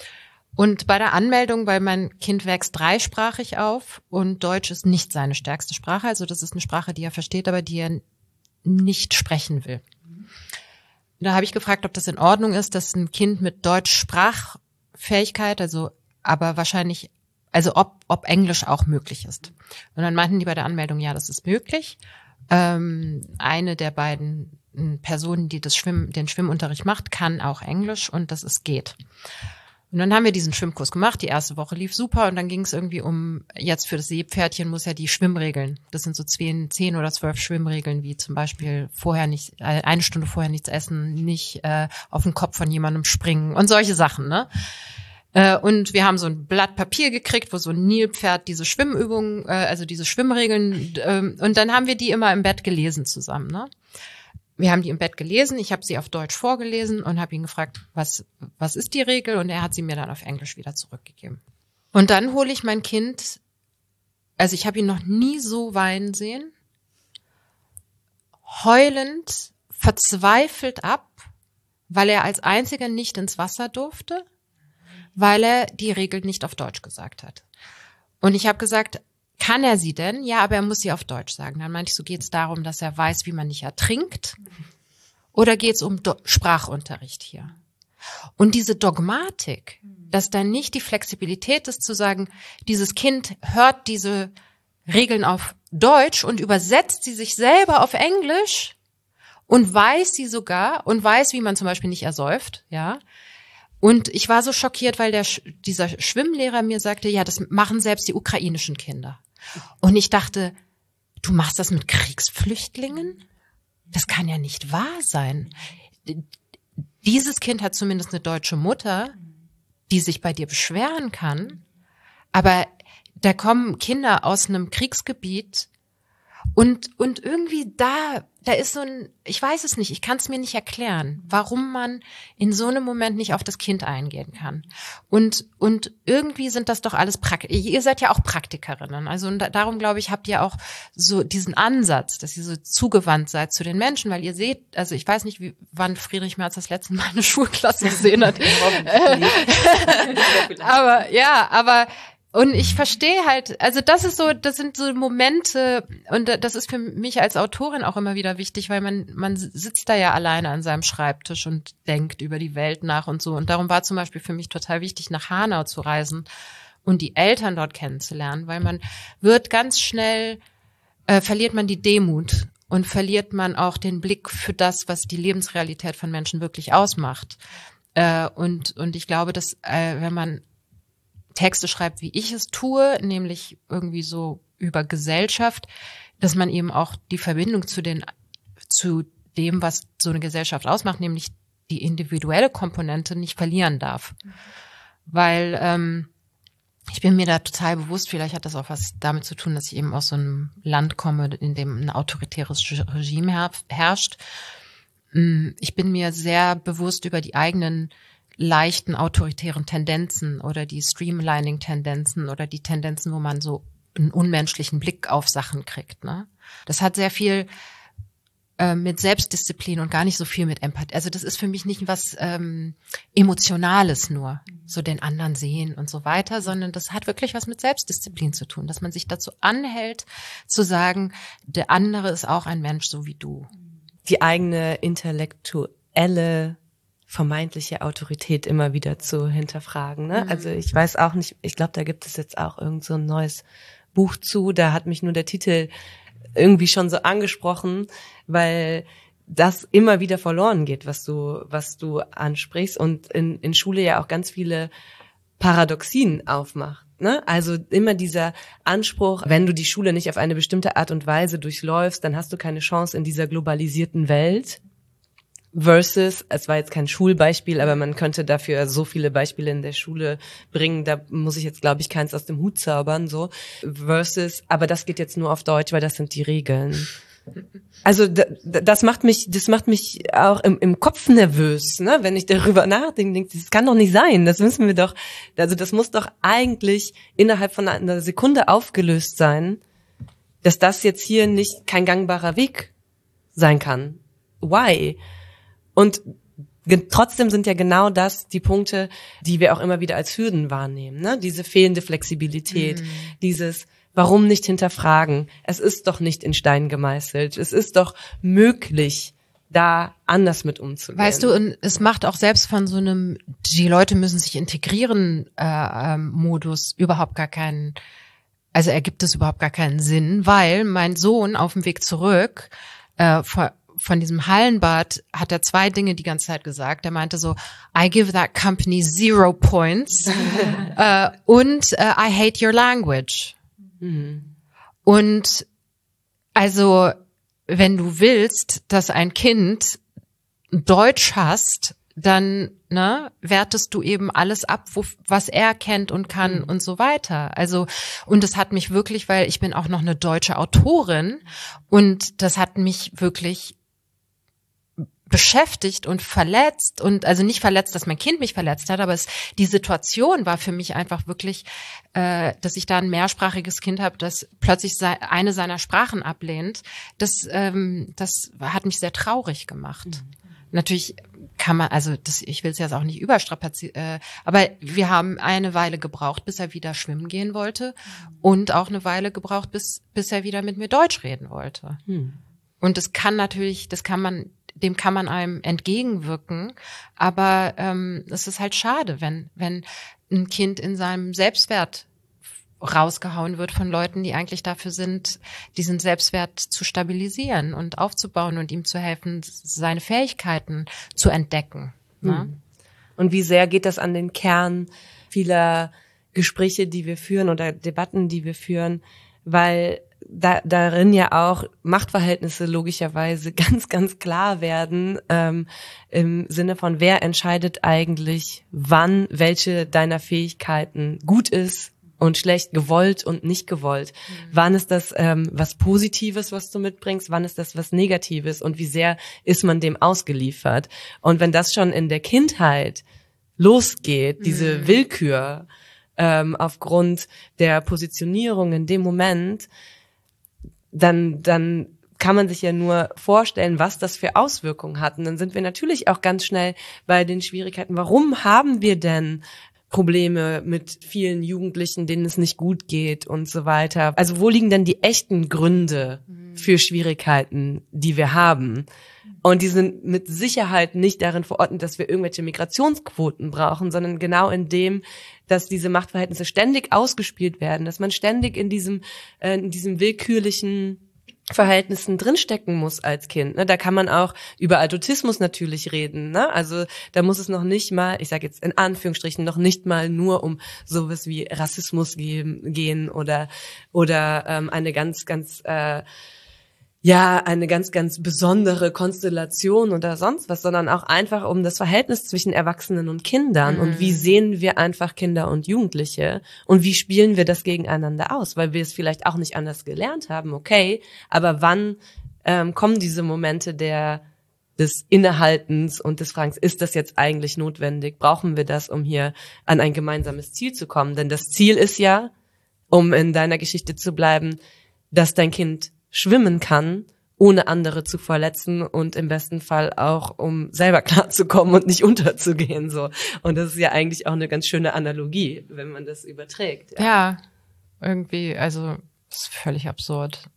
S1: Und bei der Anmeldung, weil mein Kind wächst dreisprachig auf und Deutsch ist nicht seine stärkste Sprache, also das ist eine Sprache, die er versteht, aber die er nicht sprechen will. Da habe ich gefragt, ob das in Ordnung ist, dass ein Kind mit Deutsch-Sprachfähigkeit, also aber wahrscheinlich, also ob ob Englisch auch möglich ist. Und dann meinten die bei der Anmeldung, ja, das ist möglich. Ähm, eine der beiden Personen, die das Schwimmen, den Schwimmunterricht macht, kann auch Englisch und das ist geht. Und dann haben wir diesen Schwimmkurs gemacht. Die erste Woche lief super und dann ging es irgendwie um, jetzt für das Seepferdchen muss ja die Schwimmregeln. Das sind so zehn, zehn oder zwölf Schwimmregeln, wie zum Beispiel vorher nicht, eine Stunde vorher nichts essen, nicht äh, auf den Kopf von jemandem springen und solche Sachen, ne? Äh, und wir haben so ein Blatt Papier gekriegt, wo so ein Nilpferd diese Schwimmübungen, äh, also diese Schwimmregeln, äh, und dann haben wir die immer im Bett gelesen zusammen, ne? Wir haben die im Bett gelesen, ich habe sie auf Deutsch vorgelesen und habe ihn gefragt, was was ist die Regel? Und er hat sie mir dann auf Englisch wieder zurückgegeben. Und dann hole ich mein Kind, also ich habe ihn noch nie so weinen sehen, heulend, verzweifelt ab, weil er als einziger nicht ins Wasser durfte, weil er die Regel nicht auf Deutsch gesagt hat. Und ich habe gesagt, kann er sie denn? Ja, aber er muss sie auf Deutsch sagen. Dann meinte ich, so geht es darum, dass er weiß, wie man nicht ertrinkt? Oder geht es um Do- Sprachunterricht hier? Und diese Dogmatik, dass da nicht die Flexibilität ist zu sagen, dieses Kind hört diese Regeln auf Deutsch und übersetzt sie sich selber auf Englisch und weiß sie sogar und weiß, wie man zum Beispiel nicht ersäuft, ja. Und ich war so schockiert, weil der dieser Schwimmlehrer mir sagte, ja, das machen selbst die ukrainischen Kinder. Und ich dachte, du machst das mit Kriegsflüchtlingen? Das kann ja nicht wahr sein. Dieses Kind hat zumindest eine deutsche Mutter, die sich bei dir beschweren kann, aber da kommen Kinder aus einem Kriegsgebiet und und irgendwie da da ist so ein, ich weiß es nicht, ich kann es mir nicht erklären, warum man in so einem Moment nicht auf das Kind eingehen kann. Und und irgendwie sind das doch alles Praktiker. Ihr seid ja auch Praktikerinnen, also und darum glaube ich, habt ihr auch so diesen Ansatz, dass ihr so zugewandt seid zu den Menschen, weil ihr seht, also ich weiß nicht, wie, wann Friedrich Merz das letzte Mal eine Schulklasse gesehen hat. aber ja, aber und ich verstehe halt, also das ist so, das sind so Momente und das ist für mich als Autorin auch immer wieder wichtig, weil man man sitzt da ja alleine an seinem Schreibtisch und denkt über die Welt nach und so. Und darum war zum Beispiel für mich total wichtig, nach Hanau zu reisen und die Eltern dort kennenzulernen, weil man wird ganz schnell, äh, verliert man die Demut und verliert man auch den Blick für das, was die Lebensrealität von Menschen wirklich ausmacht. Äh, und und ich glaube, dass äh, wenn man Texte schreibt, wie ich es tue, nämlich irgendwie so über Gesellschaft, dass man eben auch die Verbindung zu den, zu dem, was so eine Gesellschaft ausmacht, nämlich die individuelle Komponente nicht verlieren darf. Mhm. Weil ähm, ich bin mir da total bewusst, vielleicht hat das auch was damit zu tun, dass ich eben aus so einem Land komme, in dem ein autoritäres Regime herrscht. Ich bin mir sehr bewusst über die eigenen leichten autoritären Tendenzen oder die Streamlining-Tendenzen oder die Tendenzen, wo man so einen unmenschlichen Blick auf Sachen kriegt. Ne? Das hat sehr viel äh, mit Selbstdisziplin und gar nicht so viel mit Empathie. Also das ist für mich nicht was ähm, Emotionales nur, so den anderen sehen und so weiter, sondern das hat wirklich was mit Selbstdisziplin zu tun, dass man sich dazu anhält, zu sagen, der andere ist auch ein Mensch, so wie du.
S3: Die eigene intellektuelle vermeintliche Autorität immer wieder zu hinterfragen. Ne? Mhm. Also ich weiß auch nicht, ich glaube, da gibt es jetzt auch irgend so ein neues Buch zu, da hat mich nur der Titel irgendwie schon so angesprochen, weil das immer wieder verloren geht, was du was du ansprichst und in, in Schule ja auch ganz viele Paradoxien aufmacht. Ne? Also immer dieser Anspruch, wenn du die Schule nicht auf eine bestimmte Art und Weise durchläufst, dann hast du keine Chance in dieser globalisierten Welt. Versus, es war jetzt kein Schulbeispiel, aber man könnte dafür so viele Beispiele in der Schule bringen, da muss ich jetzt, glaube ich, keins aus dem Hut zaubern, so. Versus, aber das geht jetzt nur auf Deutsch, weil das sind die Regeln. Also das macht mich, das macht mich auch im, im Kopf nervös, ne? Wenn ich darüber nachdenke, denke ich, das kann doch nicht sein, das müssen wir doch, also das muss doch eigentlich innerhalb von einer Sekunde aufgelöst sein, dass das jetzt hier nicht kein gangbarer Weg sein kann. Why? Und ge- trotzdem sind ja genau das die Punkte, die wir auch immer wieder als Hürden wahrnehmen, ne? Diese fehlende Flexibilität, mhm. dieses warum nicht hinterfragen? Es ist doch nicht in Stein gemeißelt. Es ist doch möglich, da anders mit umzugehen.
S1: Weißt du, und es macht auch selbst von so einem, die Leute müssen sich integrieren, äh, ähm, Modus überhaupt gar keinen, also ergibt es überhaupt gar keinen Sinn, weil mein Sohn auf dem Weg zurück äh, vor von diesem Hallenbad hat er zwei Dinge die ganze Zeit gesagt. Er meinte so, I give that company zero points uh, und uh, I hate your language. Mhm. Und also, wenn du willst, dass ein Kind Deutsch hasst, dann ne, wertest du eben alles ab, wo, was er kennt und kann mhm. und so weiter. Also, und das hat mich wirklich, weil ich bin auch noch eine deutsche Autorin und das hat mich wirklich beschäftigt und verletzt und also nicht verletzt, dass mein Kind mich verletzt hat, aber es, die Situation war für mich einfach wirklich, äh, dass ich da ein mehrsprachiges Kind habe, das plötzlich se- eine seiner Sprachen ablehnt. Das, ähm, das hat mich sehr traurig gemacht. Mhm. Natürlich kann man, also das, ich will es jetzt auch nicht überstrapazieren, äh, aber wir haben eine Weile gebraucht, bis er wieder schwimmen gehen wollte mhm. und auch eine Weile gebraucht, bis bis er wieder mit mir Deutsch reden wollte. Mhm. Und das kann natürlich, das kann man dem kann man einem entgegenwirken, aber ähm, es ist halt schade, wenn wenn ein Kind in seinem Selbstwert rausgehauen wird von Leuten, die eigentlich dafür sind, diesen Selbstwert zu stabilisieren und aufzubauen und ihm zu helfen, seine Fähigkeiten zu entdecken. Ne?
S3: Und wie sehr geht das an den Kern vieler Gespräche, die wir führen oder Debatten, die wir führen, weil da, darin ja auch Machtverhältnisse logischerweise ganz, ganz klar werden, ähm, im Sinne von, wer entscheidet eigentlich, wann welche deiner Fähigkeiten gut ist und schlecht, gewollt und nicht gewollt. Mhm. Wann ist das ähm, was Positives, was du mitbringst? Wann ist das was Negatives? Und wie sehr ist man dem ausgeliefert? Und wenn das schon in der Kindheit losgeht, diese mhm. Willkür ähm, aufgrund der Positionierung in dem Moment, dann dann kann man sich ja nur vorstellen, was das für Auswirkungen hat. Und dann sind wir natürlich auch ganz schnell bei den Schwierigkeiten. Warum haben wir denn Probleme mit vielen Jugendlichen, denen es nicht gut geht und so weiter? Also wo liegen denn die echten Gründe für Schwierigkeiten, die wir haben? Und die sind mit Sicherheit nicht darin verordnet, dass wir irgendwelche Migrationsquoten brauchen, sondern genau in dem, dass diese Machtverhältnisse ständig ausgespielt werden, dass man ständig in diesem äh, in diesem willkürlichen Verhältnissen drinstecken muss als Kind. Ne? Da kann man auch über Adultismus natürlich reden. Ne? Also da muss es noch nicht mal, ich sage jetzt in Anführungsstrichen, noch nicht mal nur um sowas wie Rassismus gehen, gehen oder oder ähm, eine ganz, ganz äh, ja, eine ganz, ganz besondere Konstellation oder sonst was, sondern auch einfach um das Verhältnis zwischen Erwachsenen und Kindern. Mhm. Und wie sehen wir einfach Kinder und Jugendliche und wie spielen wir das gegeneinander aus, weil wir es vielleicht auch nicht anders gelernt haben, okay, aber wann ähm, kommen diese Momente der des Innehaltens und des Fragens, ist das jetzt eigentlich notwendig? Brauchen wir das, um hier an ein gemeinsames Ziel zu kommen? Denn das Ziel ist ja, um in deiner Geschichte zu bleiben, dass dein Kind schwimmen kann, ohne andere zu verletzen und im besten Fall auch, um selber klarzukommen und nicht unterzugehen, so. Und das ist ja eigentlich auch eine ganz schöne Analogie, wenn man das überträgt.
S1: Ja, ja, irgendwie, also, ist völlig absurd.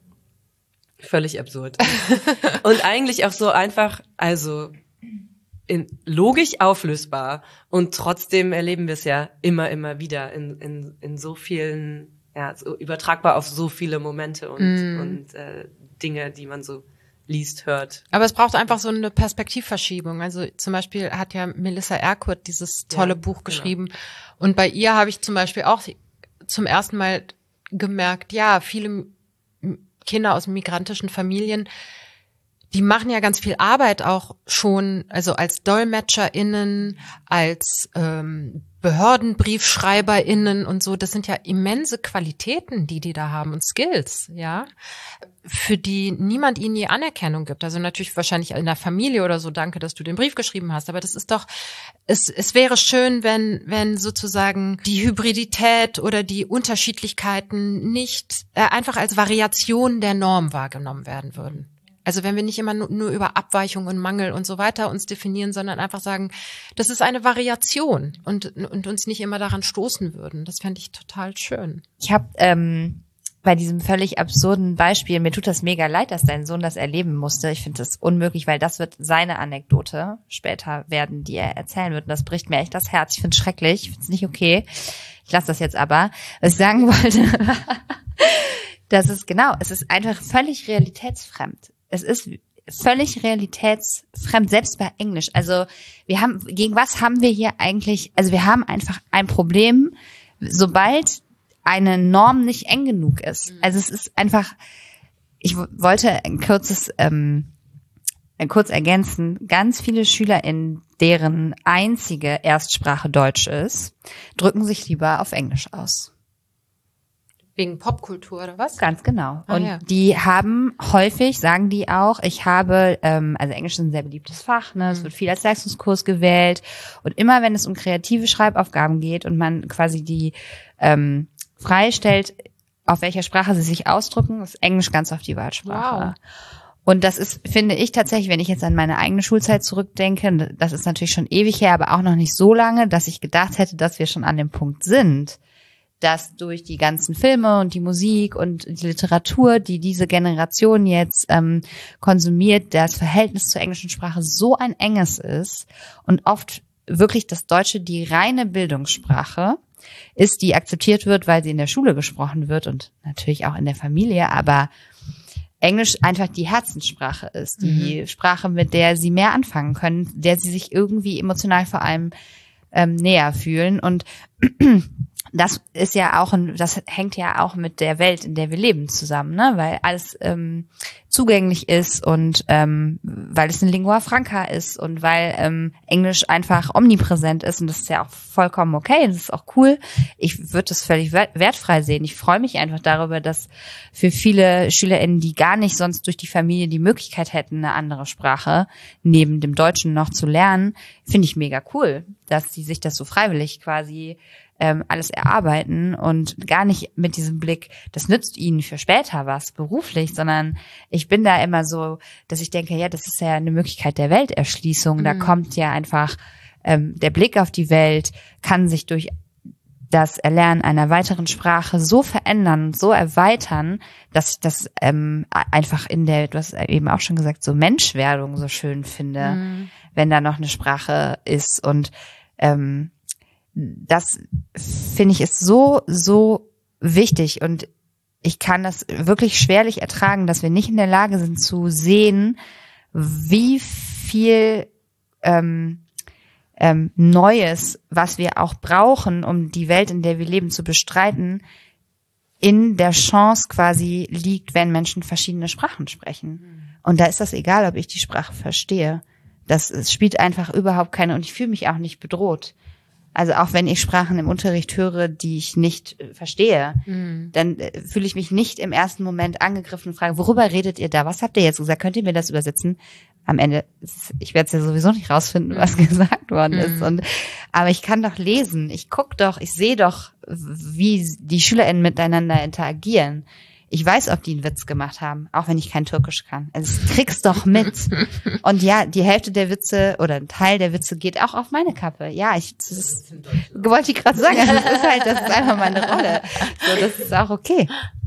S3: Völlig absurd. Und eigentlich auch so einfach, also, in, logisch auflösbar. Und trotzdem erleben wir es ja immer, immer wieder in, in, in so vielen, ja, so übertragbar auf so viele Momente und, mm. und äh, Dinge, die man so liest, hört.
S1: Aber es braucht einfach so eine Perspektivverschiebung. Also zum Beispiel hat ja Melissa Erkurt dieses tolle ja, Buch geschrieben. Genau. Und bei ihr habe ich zum Beispiel auch zum ersten Mal gemerkt, ja, viele Kinder aus migrantischen Familien, die machen ja ganz viel Arbeit auch schon, also als DolmetscherInnen, als ähm, BehördenbriefschreiberInnen und so. Das sind ja immense Qualitäten, die die da haben und Skills, ja, für die niemand ihnen je Anerkennung gibt. Also natürlich wahrscheinlich in der Familie oder so, danke, dass du den Brief geschrieben hast. Aber das ist doch, es, es wäre schön, wenn, wenn sozusagen die Hybridität oder die Unterschiedlichkeiten nicht äh, einfach als Variation der Norm wahrgenommen werden würden. Also wenn wir nicht immer nur, nur über Abweichung und Mangel und so weiter uns definieren, sondern einfach sagen, das ist eine Variation und, und uns nicht immer daran stoßen würden. Das fände ich total schön.
S2: Ich habe ähm, bei diesem völlig absurden Beispiel, mir tut das mega leid, dass dein Sohn das erleben musste. Ich finde das unmöglich, weil das wird seine Anekdote später werden, die er erzählen wird. Und das bricht mir echt das Herz. Ich finde es schrecklich, ich finde es nicht okay. Ich lasse das jetzt aber. Was ich sagen wollte, das ist genau, es ist einfach völlig realitätsfremd. Es ist völlig realitätsfremd, selbst bei Englisch. Also wir haben, gegen was haben wir hier eigentlich, also wir haben einfach ein Problem, sobald eine Norm nicht eng genug ist. Also es ist einfach, ich wollte ein kurzes, ähm, kurz ergänzen, ganz viele SchülerInnen, deren einzige Erstsprache Deutsch ist, drücken sich lieber auf Englisch aus.
S1: Wegen Popkultur oder was?
S2: Ganz genau.
S1: Ah,
S2: und
S1: ja.
S2: die haben häufig, sagen die auch, ich habe, ähm, also Englisch ist ein sehr beliebtes Fach, ne? Mhm. Es wird viel als Leistungskurs gewählt. Und immer wenn es um kreative Schreibaufgaben geht und man quasi die ähm, freistellt, auf welcher Sprache sie sich ausdrücken, ist Englisch ganz auf die Wahlsprache. Wow. Und das ist, finde ich tatsächlich, wenn ich jetzt an meine eigene Schulzeit zurückdenke, das ist natürlich schon ewig her, aber auch noch nicht so lange, dass ich gedacht hätte, dass wir schon an dem Punkt sind, dass durch die ganzen Filme und die Musik und die Literatur, die diese Generation jetzt ähm, konsumiert, das Verhältnis zur englischen Sprache so ein enges ist und oft wirklich das Deutsche die reine Bildungssprache ist, die akzeptiert wird, weil sie in der Schule gesprochen wird und natürlich auch in der Familie, aber Englisch einfach die Herzenssprache ist, die mhm. Sprache, mit der sie mehr anfangen können, der sie sich irgendwie emotional vor allem ähm, näher fühlen. Und das ist ja auch, ein, das hängt ja auch mit der Welt, in der wir leben, zusammen, ne? Weil alles ähm, zugänglich ist und ähm, weil es eine Lingua Franca ist und weil ähm, Englisch einfach omnipräsent ist und das ist ja auch vollkommen okay, das ist auch cool. Ich würde das völlig wertfrei sehen. Ich freue mich einfach darüber, dass für viele SchülerInnen, die gar nicht sonst durch die Familie die Möglichkeit hätten, eine andere Sprache neben dem Deutschen noch zu lernen, finde ich mega cool, dass sie sich das so freiwillig quasi ähm, alles erarbeiten und gar nicht mit diesem Blick, das nützt ihnen für später was beruflich, sondern ich bin da immer so, dass ich denke, ja, das ist ja eine Möglichkeit der Welterschließung. Mhm. Da kommt ja einfach ähm, der Blick auf die Welt, kann sich durch das Erlernen einer weiteren Sprache so verändern und so erweitern, dass ich das ähm, einfach in der, du hast eben auch schon gesagt, so Menschwerdung so schön finde, mhm. wenn da noch eine Sprache ist. Und ähm, das finde ich ist so, so wichtig und ich kann das wirklich schwerlich ertragen, dass wir nicht in der Lage sind zu sehen, wie viel ähm, ähm, Neues, was wir auch brauchen, um die Welt, in der wir leben, zu bestreiten, in der Chance quasi liegt, wenn Menschen verschiedene Sprachen sprechen. Und da ist das egal, ob ich die Sprache verstehe. Das, das spielt einfach überhaupt keine, und ich fühle mich auch nicht bedroht. Also auch wenn ich Sprachen im Unterricht höre, die ich nicht äh, verstehe, mhm. dann äh, fühle ich mich nicht im ersten Moment angegriffen und frage, worüber redet ihr da? Was habt ihr jetzt gesagt? Könnt ihr mir das übersetzen? Am Ende, ich werde es ja sowieso nicht rausfinden, was mhm. gesagt worden ist. Mhm. Und aber ich kann doch lesen. Ich guck doch, ich sehe doch, wie die SchülerInnen miteinander interagieren. Ich weiß, ob die einen Witz gemacht haben, auch wenn ich kein Türkisch kann. Also das kriegst doch mit. Und ja, die Hälfte der Witze oder ein Teil der Witze geht auch auf meine Kappe. Ja, ich das ist, wollte ich gerade sagen, das ist halt, das ist einfach meine Rolle. So, das ist auch okay.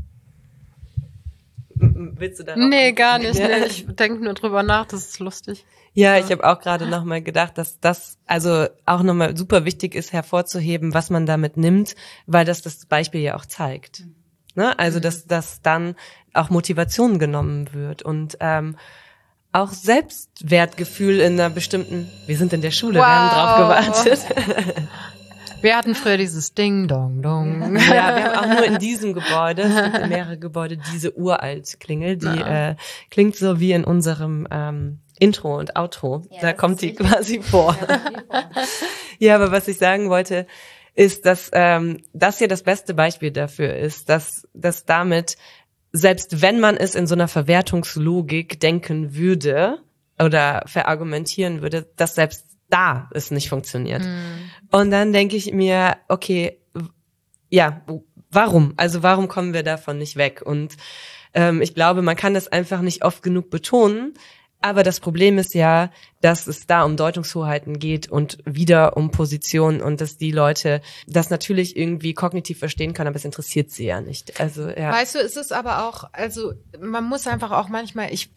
S1: Willst du da noch Nee, gar nicht. Ja. Nee, ich denke nur drüber nach, das ist lustig.
S3: Ja, ich habe auch gerade nochmal gedacht, dass das also auch nochmal super wichtig ist, hervorzuheben, was man damit nimmt, weil das das Beispiel ja auch zeigt. Ne? Also, dass, dass dann auch Motivation genommen wird und ähm, auch Selbstwertgefühl in einer bestimmten, wir sind in der Schule, wow. wir haben drauf gewartet.
S1: Wir hatten früher dieses Ding, Dong, Dong.
S3: Ja, wir haben auch nur in diesem Gebäude, es gibt in mehrere Gebäude, diese uralt Klingel, die ja. äh, klingt so wie in unserem ähm, Intro und Outro. Ja, da kommt die quasi vor. Ja, ja, aber was ich sagen wollte, ist, dass ähm, das hier das beste Beispiel dafür ist, dass, dass damit, selbst wenn man es in so einer Verwertungslogik denken würde oder verargumentieren würde, dass selbst da es nicht funktioniert. Mm. Und dann denke ich mir, okay, ja, warum? Also warum kommen wir davon nicht weg? Und ähm, ich glaube, man kann das einfach nicht oft genug betonen. Aber das Problem ist ja, dass es da um Deutungshoheiten geht und wieder um Positionen und dass die Leute das natürlich irgendwie kognitiv verstehen können, aber es interessiert sie ja nicht. Also ja.
S1: Weißt du, es ist aber auch, also man muss einfach auch manchmal, ich,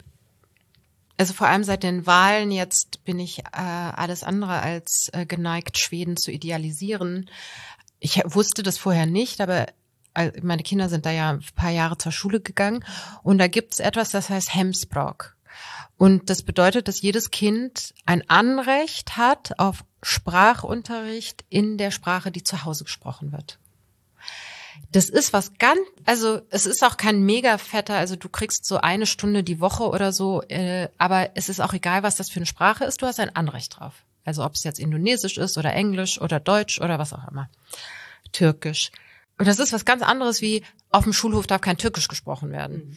S1: also vor allem seit den Wahlen jetzt bin ich äh, alles andere als äh, geneigt, Schweden zu idealisieren. Ich wusste das vorher nicht, aber meine Kinder sind da ja ein paar Jahre zur Schule gegangen und da gibt's etwas, das heißt Hemspråk. Und das bedeutet, dass jedes Kind ein Anrecht hat auf Sprachunterricht in der Sprache, die zu Hause gesprochen wird. Das ist was ganz, also es ist auch kein mega fetter, also du kriegst so eine Stunde die Woche oder so, äh, aber es ist auch egal, was das für eine Sprache ist, du hast ein Anrecht drauf. Also ob es jetzt Indonesisch ist oder Englisch oder Deutsch oder was auch immer. Türkisch. Und das ist was ganz anderes wie, auf dem Schulhof darf kein Türkisch gesprochen werden.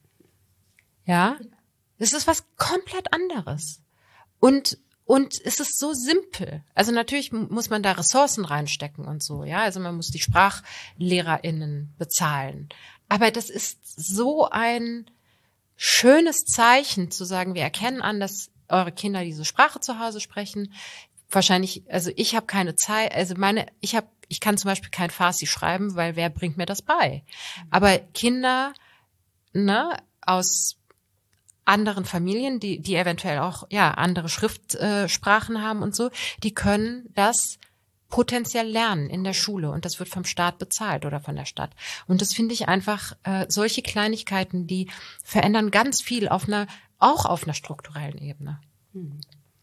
S1: Ja? Es ist was komplett anderes. Und, und es ist so simpel. Also natürlich muss man da Ressourcen reinstecken und so, ja. Also man muss die SprachlehrerInnen bezahlen. Aber das ist so ein schönes Zeichen zu sagen, wir erkennen an, dass eure Kinder diese Sprache zu Hause sprechen. Wahrscheinlich, also ich habe keine Zeit, also meine, ich habe, ich kann zum Beispiel kein Farsi schreiben, weil wer bringt mir das bei? Aber Kinder, ne, aus anderen Familien, die die eventuell auch ja andere Schriftsprachen äh, haben und so, die können das potenziell lernen in der Schule und das wird vom Staat bezahlt oder von der Stadt. Und das finde ich einfach äh, solche Kleinigkeiten, die verändern ganz viel auf einer auch auf einer strukturellen Ebene.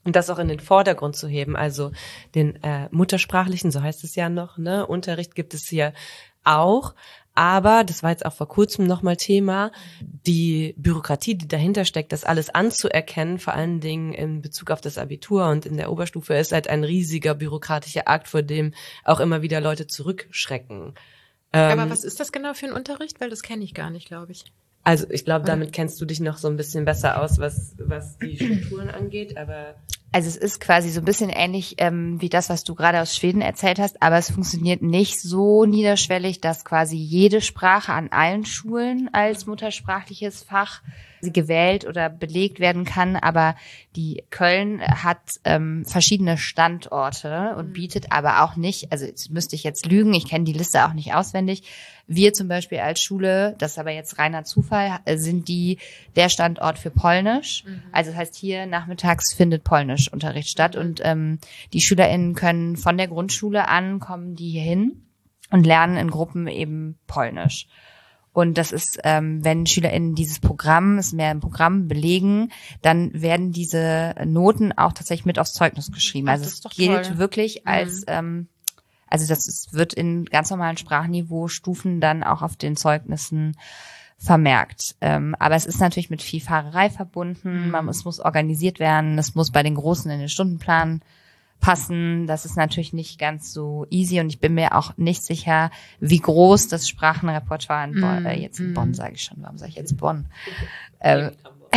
S3: Und das auch in den Vordergrund zu heben, also den äh, muttersprachlichen, so heißt es ja noch, ne, Unterricht gibt es hier auch. Aber, das war jetzt auch vor kurzem nochmal Thema, die Bürokratie, die dahinter steckt, das alles anzuerkennen, vor allen Dingen in Bezug auf das Abitur und in der Oberstufe, ist halt ein riesiger bürokratischer Akt, vor dem auch immer wieder Leute zurückschrecken.
S1: Aber ähm, was ist das genau für ein Unterricht? Weil das kenne ich gar nicht, glaube ich.
S3: Also ich glaube, damit kennst du dich noch so ein bisschen besser aus, was was die Strukturen angeht, aber
S2: also es ist quasi so ein bisschen ähnlich ähm, wie das, was du gerade aus Schweden erzählt hast, aber es funktioniert nicht so niederschwellig, dass quasi jede Sprache an allen Schulen als muttersprachliches Fach gewählt oder belegt werden kann, aber die Köln hat ähm, verschiedene Standorte und bietet aber auch nicht, also jetzt müsste ich jetzt lügen, ich kenne die Liste auch nicht auswendig. Wir zum Beispiel als Schule, das ist aber jetzt reiner Zufall, sind die der Standort für Polnisch. Mhm. Also das heißt, hier nachmittags findet Polnischunterricht statt und ähm, die SchülerInnen können von der Grundschule an, kommen die hier hin und lernen in Gruppen eben Polnisch. Und das ist, ähm, wenn SchülerInnen dieses Programm, ist mehr ein Programm, belegen, dann werden diese Noten auch tatsächlich mit aufs Zeugnis geschrieben.
S1: Ach,
S2: also es gilt toll. wirklich als, mhm. ähm, also das ist, wird in ganz normalen Sprachniveau-Stufen dann auch auf den Zeugnissen vermerkt. Ähm, aber es ist natürlich mit viel Fahrerei verbunden. Mhm. Man, es muss organisiert werden. Es muss bei den Großen in den Stundenplan passen. Das ist natürlich nicht ganz so easy und ich bin mir auch nicht sicher, wie groß das Sprachenrepertoire in Bonn, äh, jetzt in Bonn sage ich schon, warum sage ich jetzt Bonn? Ähm,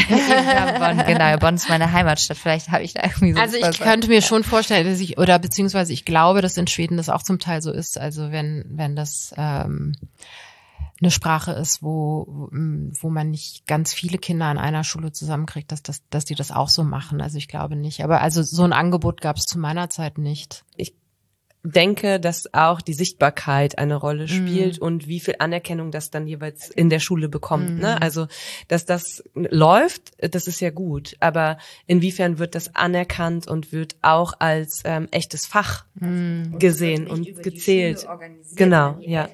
S2: Bonn, genau, Bonn ist meine Heimatstadt, vielleicht habe ich da irgendwie so.
S1: Also ich könnte mir schon vorstellen, dass ich, oder beziehungsweise ich glaube, dass in Schweden das auch zum Teil so ist, also wenn, wenn das ähm, eine Sprache ist, wo wo man nicht ganz viele Kinder an einer Schule zusammenkriegt, dass das, dass die das auch so machen. Also ich glaube nicht. Aber also so ein Angebot gab es zu meiner Zeit nicht.
S3: Ich denke, dass auch die Sichtbarkeit eine Rolle spielt mm. und wie viel Anerkennung das dann jeweils in der Schule bekommt. Mm. Ne? Also dass das läuft, das ist ja gut. Aber inwiefern wird das anerkannt und wird auch als ähm, echtes Fach mm. gesehen und gezählt? Genau, ja.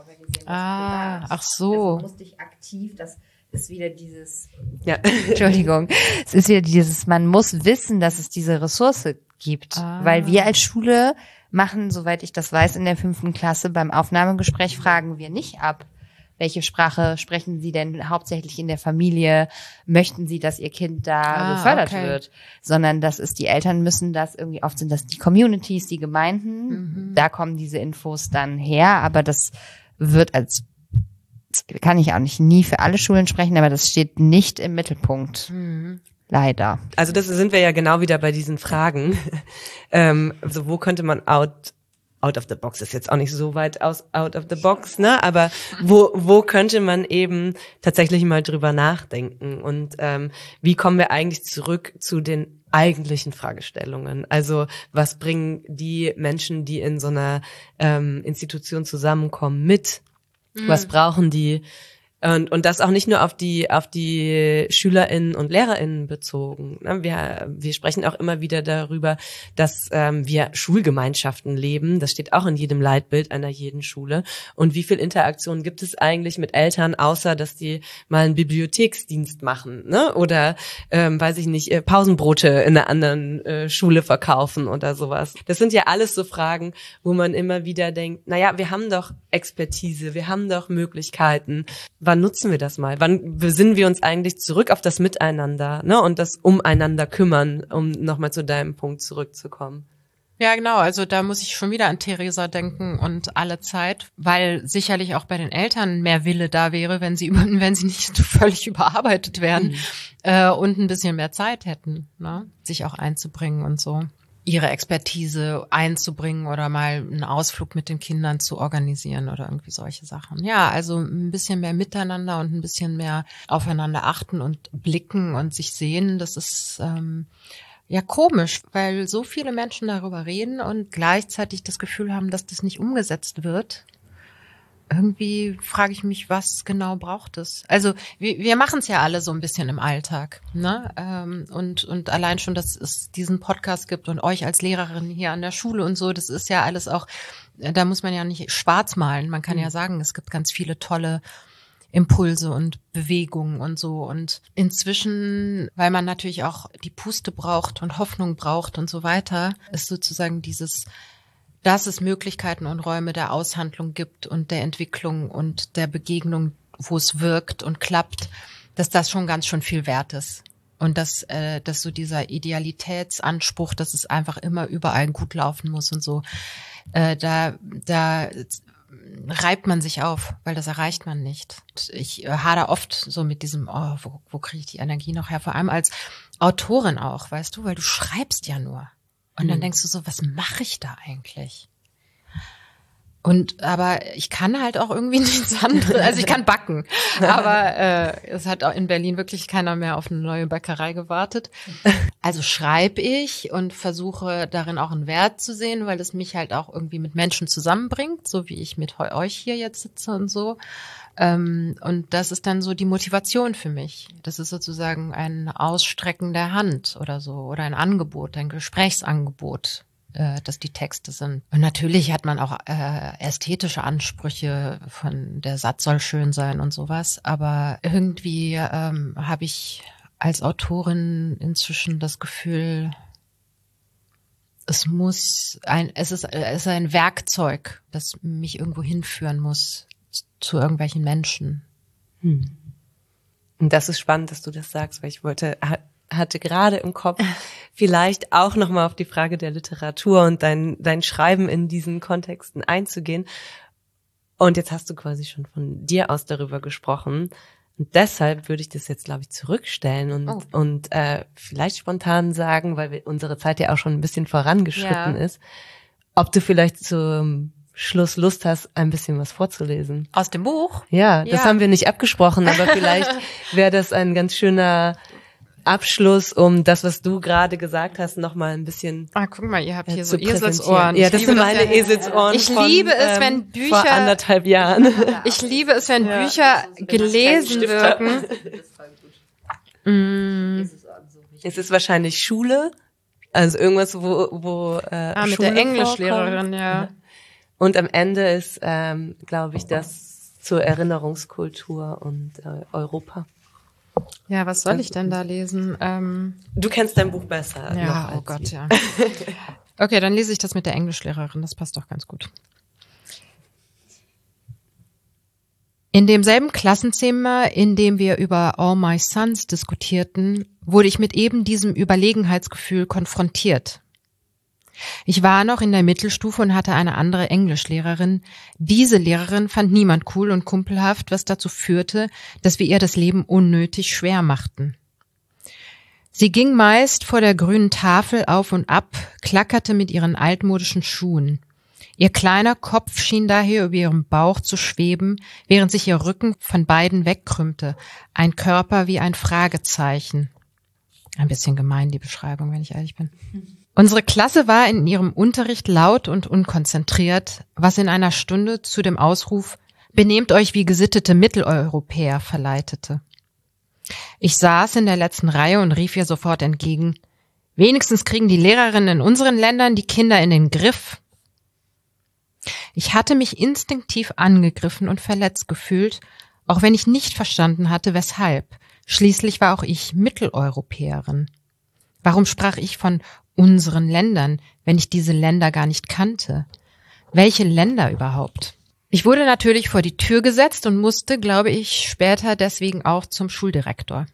S1: Ah, ach so.
S2: Also musste ich aktiv, das ist wieder dieses, ja. Entschuldigung, es ist wieder dieses, man muss wissen, dass es diese Ressource gibt, ah. weil wir als Schule machen, soweit ich das weiß, in der fünften Klasse beim Aufnahmegespräch fragen wir nicht ab, welche Sprache sprechen Sie denn hauptsächlich in der Familie, möchten Sie, dass Ihr Kind da ah, gefördert okay. wird, sondern das ist, die Eltern müssen das irgendwie, oft sind das die Communities, die Gemeinden, mhm. da kommen diese Infos dann her, aber das wird als, das kann ich auch nicht nie für alle Schulen sprechen, aber das steht nicht im Mittelpunkt. Mhm. Leider.
S3: Also das sind wir ja genau wieder bei diesen Fragen. ähm, also wo könnte man out, out of the box ist jetzt auch nicht so weit aus, out of the box, ne? Aber wo, wo könnte man eben tatsächlich mal drüber nachdenken? Und ähm, wie kommen wir eigentlich zurück zu den eigentlichen Fragestellungen? Also was bringen die Menschen, die in so einer ähm, Institution zusammenkommen, mit? Mhm. Was brauchen die? Und, und das auch nicht nur auf die, auf die SchülerInnen und LehrerInnen bezogen. Wir, wir sprechen auch immer wieder darüber, dass ähm, wir Schulgemeinschaften leben. Das steht auch in jedem Leitbild einer jeden Schule. Und wie viel Interaktion gibt es eigentlich mit Eltern, außer dass die mal einen Bibliotheksdienst machen, ne? Oder, ähm, weiß ich nicht, Pausenbrote in einer anderen äh, Schule verkaufen oder sowas. Das sind ja alles so Fragen, wo man immer wieder denkt, naja, wir haben doch Expertise, wir haben doch Möglichkeiten. Wann nutzen wir das mal? Wann besinnen wir uns eigentlich zurück auf das Miteinander, ne? Und das Umeinander kümmern, um nochmal zu deinem Punkt zurückzukommen?
S1: Ja, genau. Also da muss ich schon wieder an Theresa denken und alle Zeit, weil sicherlich auch bei den Eltern mehr Wille da wäre, wenn sie wenn sie nicht völlig überarbeitet werden mhm. äh, und ein bisschen mehr Zeit hätten, ne? Sich auch einzubringen und so. Ihre Expertise einzubringen oder mal einen Ausflug mit den Kindern zu organisieren oder irgendwie solche Sachen. Ja, also ein bisschen mehr miteinander und ein bisschen mehr aufeinander achten und blicken und sich sehen, das ist ähm, ja komisch, weil so viele Menschen darüber reden und gleichzeitig das Gefühl haben, dass das nicht umgesetzt wird. Irgendwie frage ich mich, was genau braucht es? Also wir, wir machen es ja alle so ein bisschen im Alltag, ne? Ähm, und und allein schon, dass es diesen Podcast gibt und euch als Lehrerin hier an der Schule und so, das ist ja alles auch, da muss man ja nicht schwarz malen. Man kann mhm. ja sagen, es gibt ganz viele tolle Impulse und Bewegungen und so. Und inzwischen, weil man natürlich auch die Puste braucht und Hoffnung braucht und so weiter, ist sozusagen dieses, dass es Möglichkeiten und Räume der Aushandlung gibt und der Entwicklung und der Begegnung, wo es wirkt und klappt, dass das schon ganz schön viel wert ist. Und dass, äh, dass so dieser Idealitätsanspruch, dass es einfach immer überall gut laufen muss und so, äh, da, da reibt man sich auf, weil das erreicht man nicht. Ich äh, hader oft so mit diesem, oh, wo, wo kriege ich die Energie noch her? Vor allem als Autorin auch, weißt du, weil du schreibst ja nur. Und dann denkst du so, was mache ich da eigentlich? Und aber ich kann halt auch irgendwie nichts anderes. Also ich kann backen, aber äh, es hat auch in Berlin wirklich keiner mehr auf eine neue Bäckerei gewartet. Also schreibe ich und versuche darin auch einen Wert zu sehen, weil es mich halt auch irgendwie mit Menschen zusammenbringt, so wie ich mit euch hier jetzt sitze und so. Ähm, und das ist dann so die Motivation für mich. Das ist sozusagen ein Ausstrecken der Hand oder so oder ein Angebot, ein Gesprächsangebot, dass die Texte sind. Und natürlich hat man auch äh, ästhetische Ansprüche, von der Satz soll schön sein und sowas, aber irgendwie ähm, habe ich als Autorin inzwischen das Gefühl, es muss ein, es ist, es ist ein Werkzeug, das mich irgendwo hinführen muss zu irgendwelchen Menschen.
S3: Hm. Und das ist spannend, dass du das sagst, weil ich wollte hatte gerade im Kopf, vielleicht auch nochmal auf die Frage der Literatur und dein, dein Schreiben in diesen Kontexten einzugehen. Und jetzt hast du quasi schon von dir aus darüber gesprochen. Und deshalb würde ich das jetzt, glaube ich, zurückstellen und, oh. und äh, vielleicht spontan sagen, weil wir, unsere Zeit ja auch schon ein bisschen vorangeschritten ja. ist, ob du vielleicht zum Schluss Lust hast, ein bisschen was vorzulesen.
S1: Aus dem Buch?
S3: Ja, das ja. haben wir nicht abgesprochen, aber vielleicht wäre das ein ganz schöner Abschluss, um das, was du gerade gesagt hast, noch mal ein bisschen.
S1: Ah, guck mal, ihr habt hier so Eselsohren.
S3: Ja, das sind meine Eselsohren.
S1: Ich liebe es, wenn Bücher
S3: vor anderthalb Jahren.
S1: Ich liebe es, wenn ja. Bücher gelesen wirken.
S3: Mm. Es ist wahrscheinlich Schule, also irgendwas, wo wo äh,
S1: ah, mit
S3: Schule
S1: der Englischlehrerin, ja.
S3: Und am Ende ist, ähm, glaube ich, das zur Erinnerungskultur und äh, Europa.
S1: Ja, was soll ich denn da lesen? Ähm,
S3: du kennst dein Buch besser.
S1: Ja, oh Gott, ja. Okay, dann lese ich das mit der Englischlehrerin. Das passt doch ganz gut. In demselben Klassenzimmer, in dem wir über All My Sons diskutierten, wurde ich mit eben diesem Überlegenheitsgefühl konfrontiert. Ich war noch in der Mittelstufe und hatte eine andere Englischlehrerin. Diese Lehrerin fand niemand cool und kumpelhaft, was dazu führte, dass wir ihr das Leben unnötig schwer machten. Sie ging meist vor der grünen Tafel auf und ab, klackerte mit ihren altmodischen Schuhen. Ihr kleiner Kopf schien daher über ihrem Bauch zu schweben, während sich ihr Rücken von beiden wegkrümmte, ein Körper wie ein Fragezeichen. Ein bisschen gemein, die Beschreibung, wenn ich ehrlich bin. Unsere Klasse war in ihrem Unterricht laut und unkonzentriert, was in einer Stunde zu dem Ausruf »Benehmt euch wie gesittete Mitteleuropäer« verleitete. Ich saß in der letzten Reihe und rief ihr sofort entgegen, »Wenigstens kriegen die Lehrerinnen in unseren Ländern die Kinder in den Griff.« Ich hatte mich instinktiv angegriffen und verletzt gefühlt, auch wenn ich nicht verstanden hatte, weshalb. Schließlich war auch ich Mitteleuropäerin. Warum sprach ich von unseren Ländern, wenn ich diese Länder gar nicht kannte? Welche Länder überhaupt? Ich wurde natürlich vor die Tür gesetzt und musste, glaube ich, später deswegen auch zum Schuldirektor.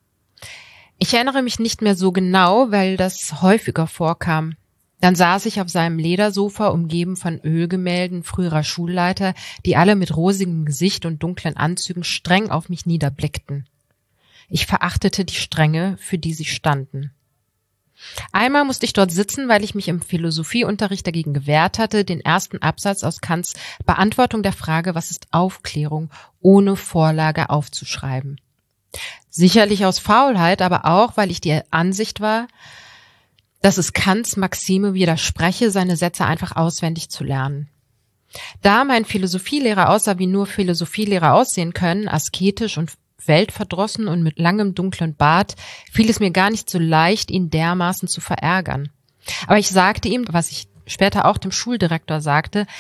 S1: Ich erinnere mich nicht mehr so genau, weil das häufiger vorkam. Dann saß ich auf seinem Ledersofa, umgeben von Ölgemälden früherer Schulleiter, die alle mit rosigem Gesicht und dunklen Anzügen streng auf mich niederblickten. Ich verachtete die Strenge, für die sie standen. Einmal musste ich dort sitzen, weil ich mich im Philosophieunterricht dagegen gewehrt hatte, den ersten Absatz aus Kants Beantwortung der Frage, was ist Aufklärung, ohne Vorlage aufzuschreiben. Sicherlich aus Faulheit, aber auch, weil ich der Ansicht war, dass es Kants Maxime widerspreche, seine Sätze einfach auswendig zu lernen. Da mein Philosophielehrer aussah, wie nur Philosophielehrer aussehen können, asketisch und weltverdrossen und mit langem dunklen Bart, fiel es mir gar nicht so leicht, ihn dermaßen zu verärgern. Aber ich sagte ihm, was ich später auch dem Schuldirektor sagte,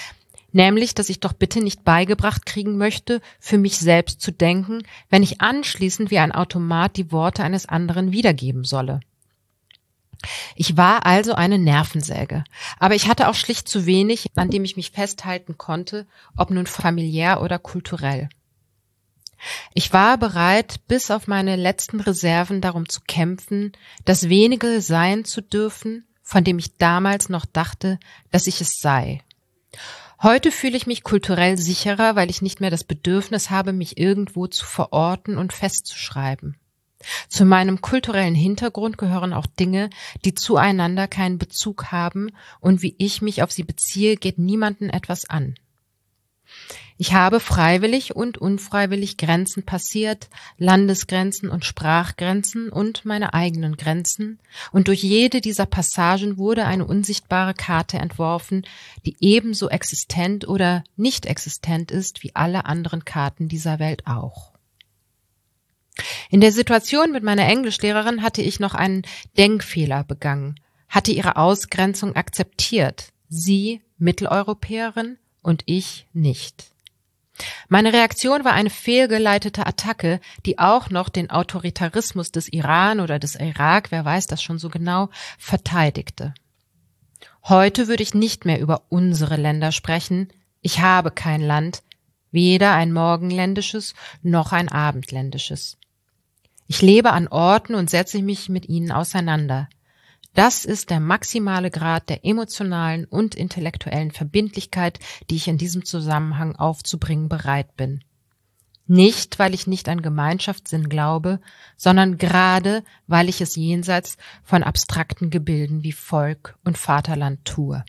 S1: Nämlich, dass ich doch bitte nicht beigebracht kriegen möchte, für mich selbst zu denken, wenn ich anschließend wie ein Automat die Worte eines anderen wiedergeben solle. Ich war also eine Nervensäge, aber ich hatte auch schlicht zu wenig, an dem ich mich festhalten konnte, ob nun familiär oder kulturell. Ich war bereit, bis auf meine letzten Reserven darum zu kämpfen, das Wenige sein zu dürfen, von dem ich damals noch dachte, dass ich es sei. Heute fühle ich mich kulturell sicherer, weil ich nicht mehr das Bedürfnis habe, mich irgendwo zu verorten und festzuschreiben. Zu meinem kulturellen Hintergrund gehören auch Dinge, die zueinander keinen Bezug haben, und wie ich mich auf sie beziehe, geht niemanden etwas an. Ich habe freiwillig und unfreiwillig Grenzen passiert, Landesgrenzen und Sprachgrenzen und meine eigenen Grenzen, und durch jede dieser Passagen wurde eine unsichtbare Karte entworfen, die ebenso existent oder nicht existent ist wie alle anderen Karten dieser Welt auch. In der Situation mit meiner Englischlehrerin hatte ich noch einen Denkfehler begangen, hatte ihre Ausgrenzung akzeptiert, sie Mitteleuropäerin und ich nicht. Meine Reaktion war eine fehlgeleitete Attacke, die auch noch den Autoritarismus des Iran oder des Irak, wer weiß das schon so genau, verteidigte. Heute würde ich nicht mehr über unsere Länder sprechen. Ich habe kein Land, weder ein morgenländisches noch ein abendländisches. Ich lebe an Orten und setze mich mit ihnen auseinander. Das ist der maximale Grad der emotionalen und intellektuellen Verbindlichkeit, die ich in diesem Zusammenhang aufzubringen bereit bin. Nicht, weil ich nicht an Gemeinschaftssinn glaube, sondern gerade, weil ich es jenseits von abstrakten Gebilden wie Volk und Vaterland tue.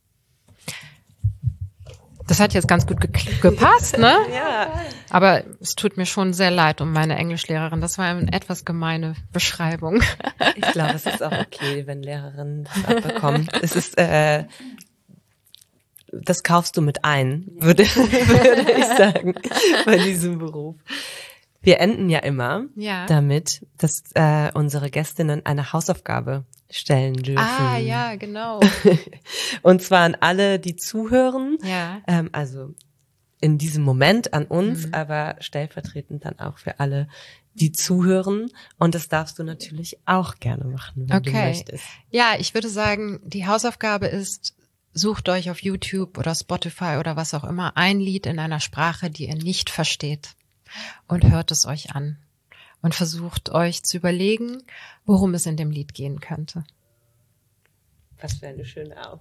S1: Das hat jetzt ganz gut ge- gepasst, ne?
S3: Ja.
S1: Aber es tut mir schon sehr leid um meine Englischlehrerin. Das war eine etwas gemeine Beschreibung.
S3: Ich glaube, es ist auch okay, wenn Lehrerinnen das abbekommen. Es ist, äh, das kaufst du mit ein, würde, würde ich sagen, bei diesem Beruf. Wir enden ja immer
S1: Ja.
S3: damit, dass äh, unsere Gästinnen eine Hausaufgabe stellen dürfen.
S1: Ah, ja, genau.
S3: Und zwar an alle, die zuhören.
S1: Ja.
S3: Ähm, also in diesem Moment an uns,
S1: Mhm.
S3: aber stellvertretend dann auch für alle, die zuhören. Und das darfst du natürlich auch gerne machen, wenn
S1: Okay.
S3: du möchtest.
S1: Ja, ich würde sagen, die Hausaufgabe ist, sucht euch auf YouTube oder Spotify oder was auch immer ein Lied in einer Sprache, die ihr nicht versteht, und hört es euch an und versucht euch zu überlegen, worum es in dem Lied gehen könnte.
S3: Was für eine schöne Aufgabe.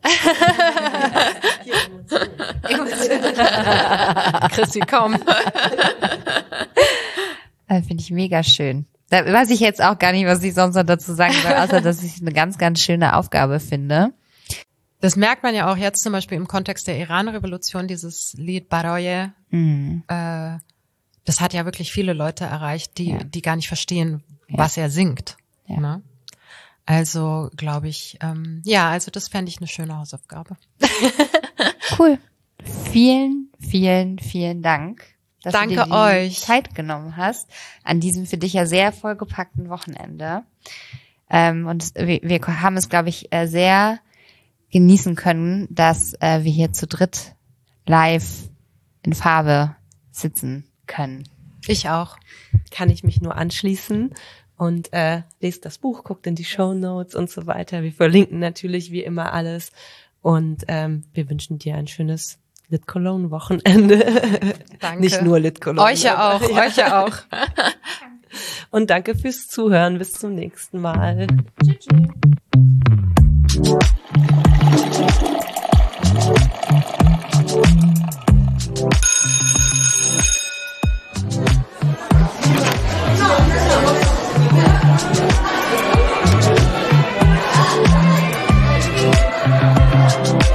S1: Chrissy, komm.
S2: Äh, Finde ich mega schön. Da weiß ich jetzt auch gar nicht, was ich sonst noch dazu sagen soll, außer dass ich es eine ganz, ganz schöne Aufgabe finde.
S1: Das merkt man ja auch jetzt zum Beispiel im Kontext der Iran-Revolution, dieses Lied Baroye.
S2: Mhm.
S1: Äh, das hat ja wirklich viele Leute erreicht, die,
S2: Ja.
S1: die gar nicht verstehen,
S2: Ja.
S1: was er singt.
S2: Ja.
S1: Ne? Also glaube ich, ähm, ja, also das fände ich eine schöne Hausaufgabe.
S2: Cool. Vielen, vielen, vielen Dank, dass
S1: Danke
S2: du dir die
S1: euch.
S2: Zeit genommen hast an diesem für dich ja sehr vollgepackten Wochenende. Ähm, und wir, wir haben es, glaube ich, äh, sehr genießen können, dass äh, wir hier zu dritt live in Farbe sitzen können.
S1: Ich auch.
S3: Kann ich mich nur anschließen. Und äh, lest das Buch, guckt in die Shownotes und so weiter. Wir verlinken natürlich wie immer alles. Und ähm, wir wünschen dir ein schönes Lit Cologne Wochenende.
S1: Danke.
S3: Nicht nur Lit Cologne.
S1: Euch ja auch,
S3: Ja.
S1: euch ja auch.
S3: Und danke fürs Zuhören. Bis zum nächsten Mal.
S4: Tschüss.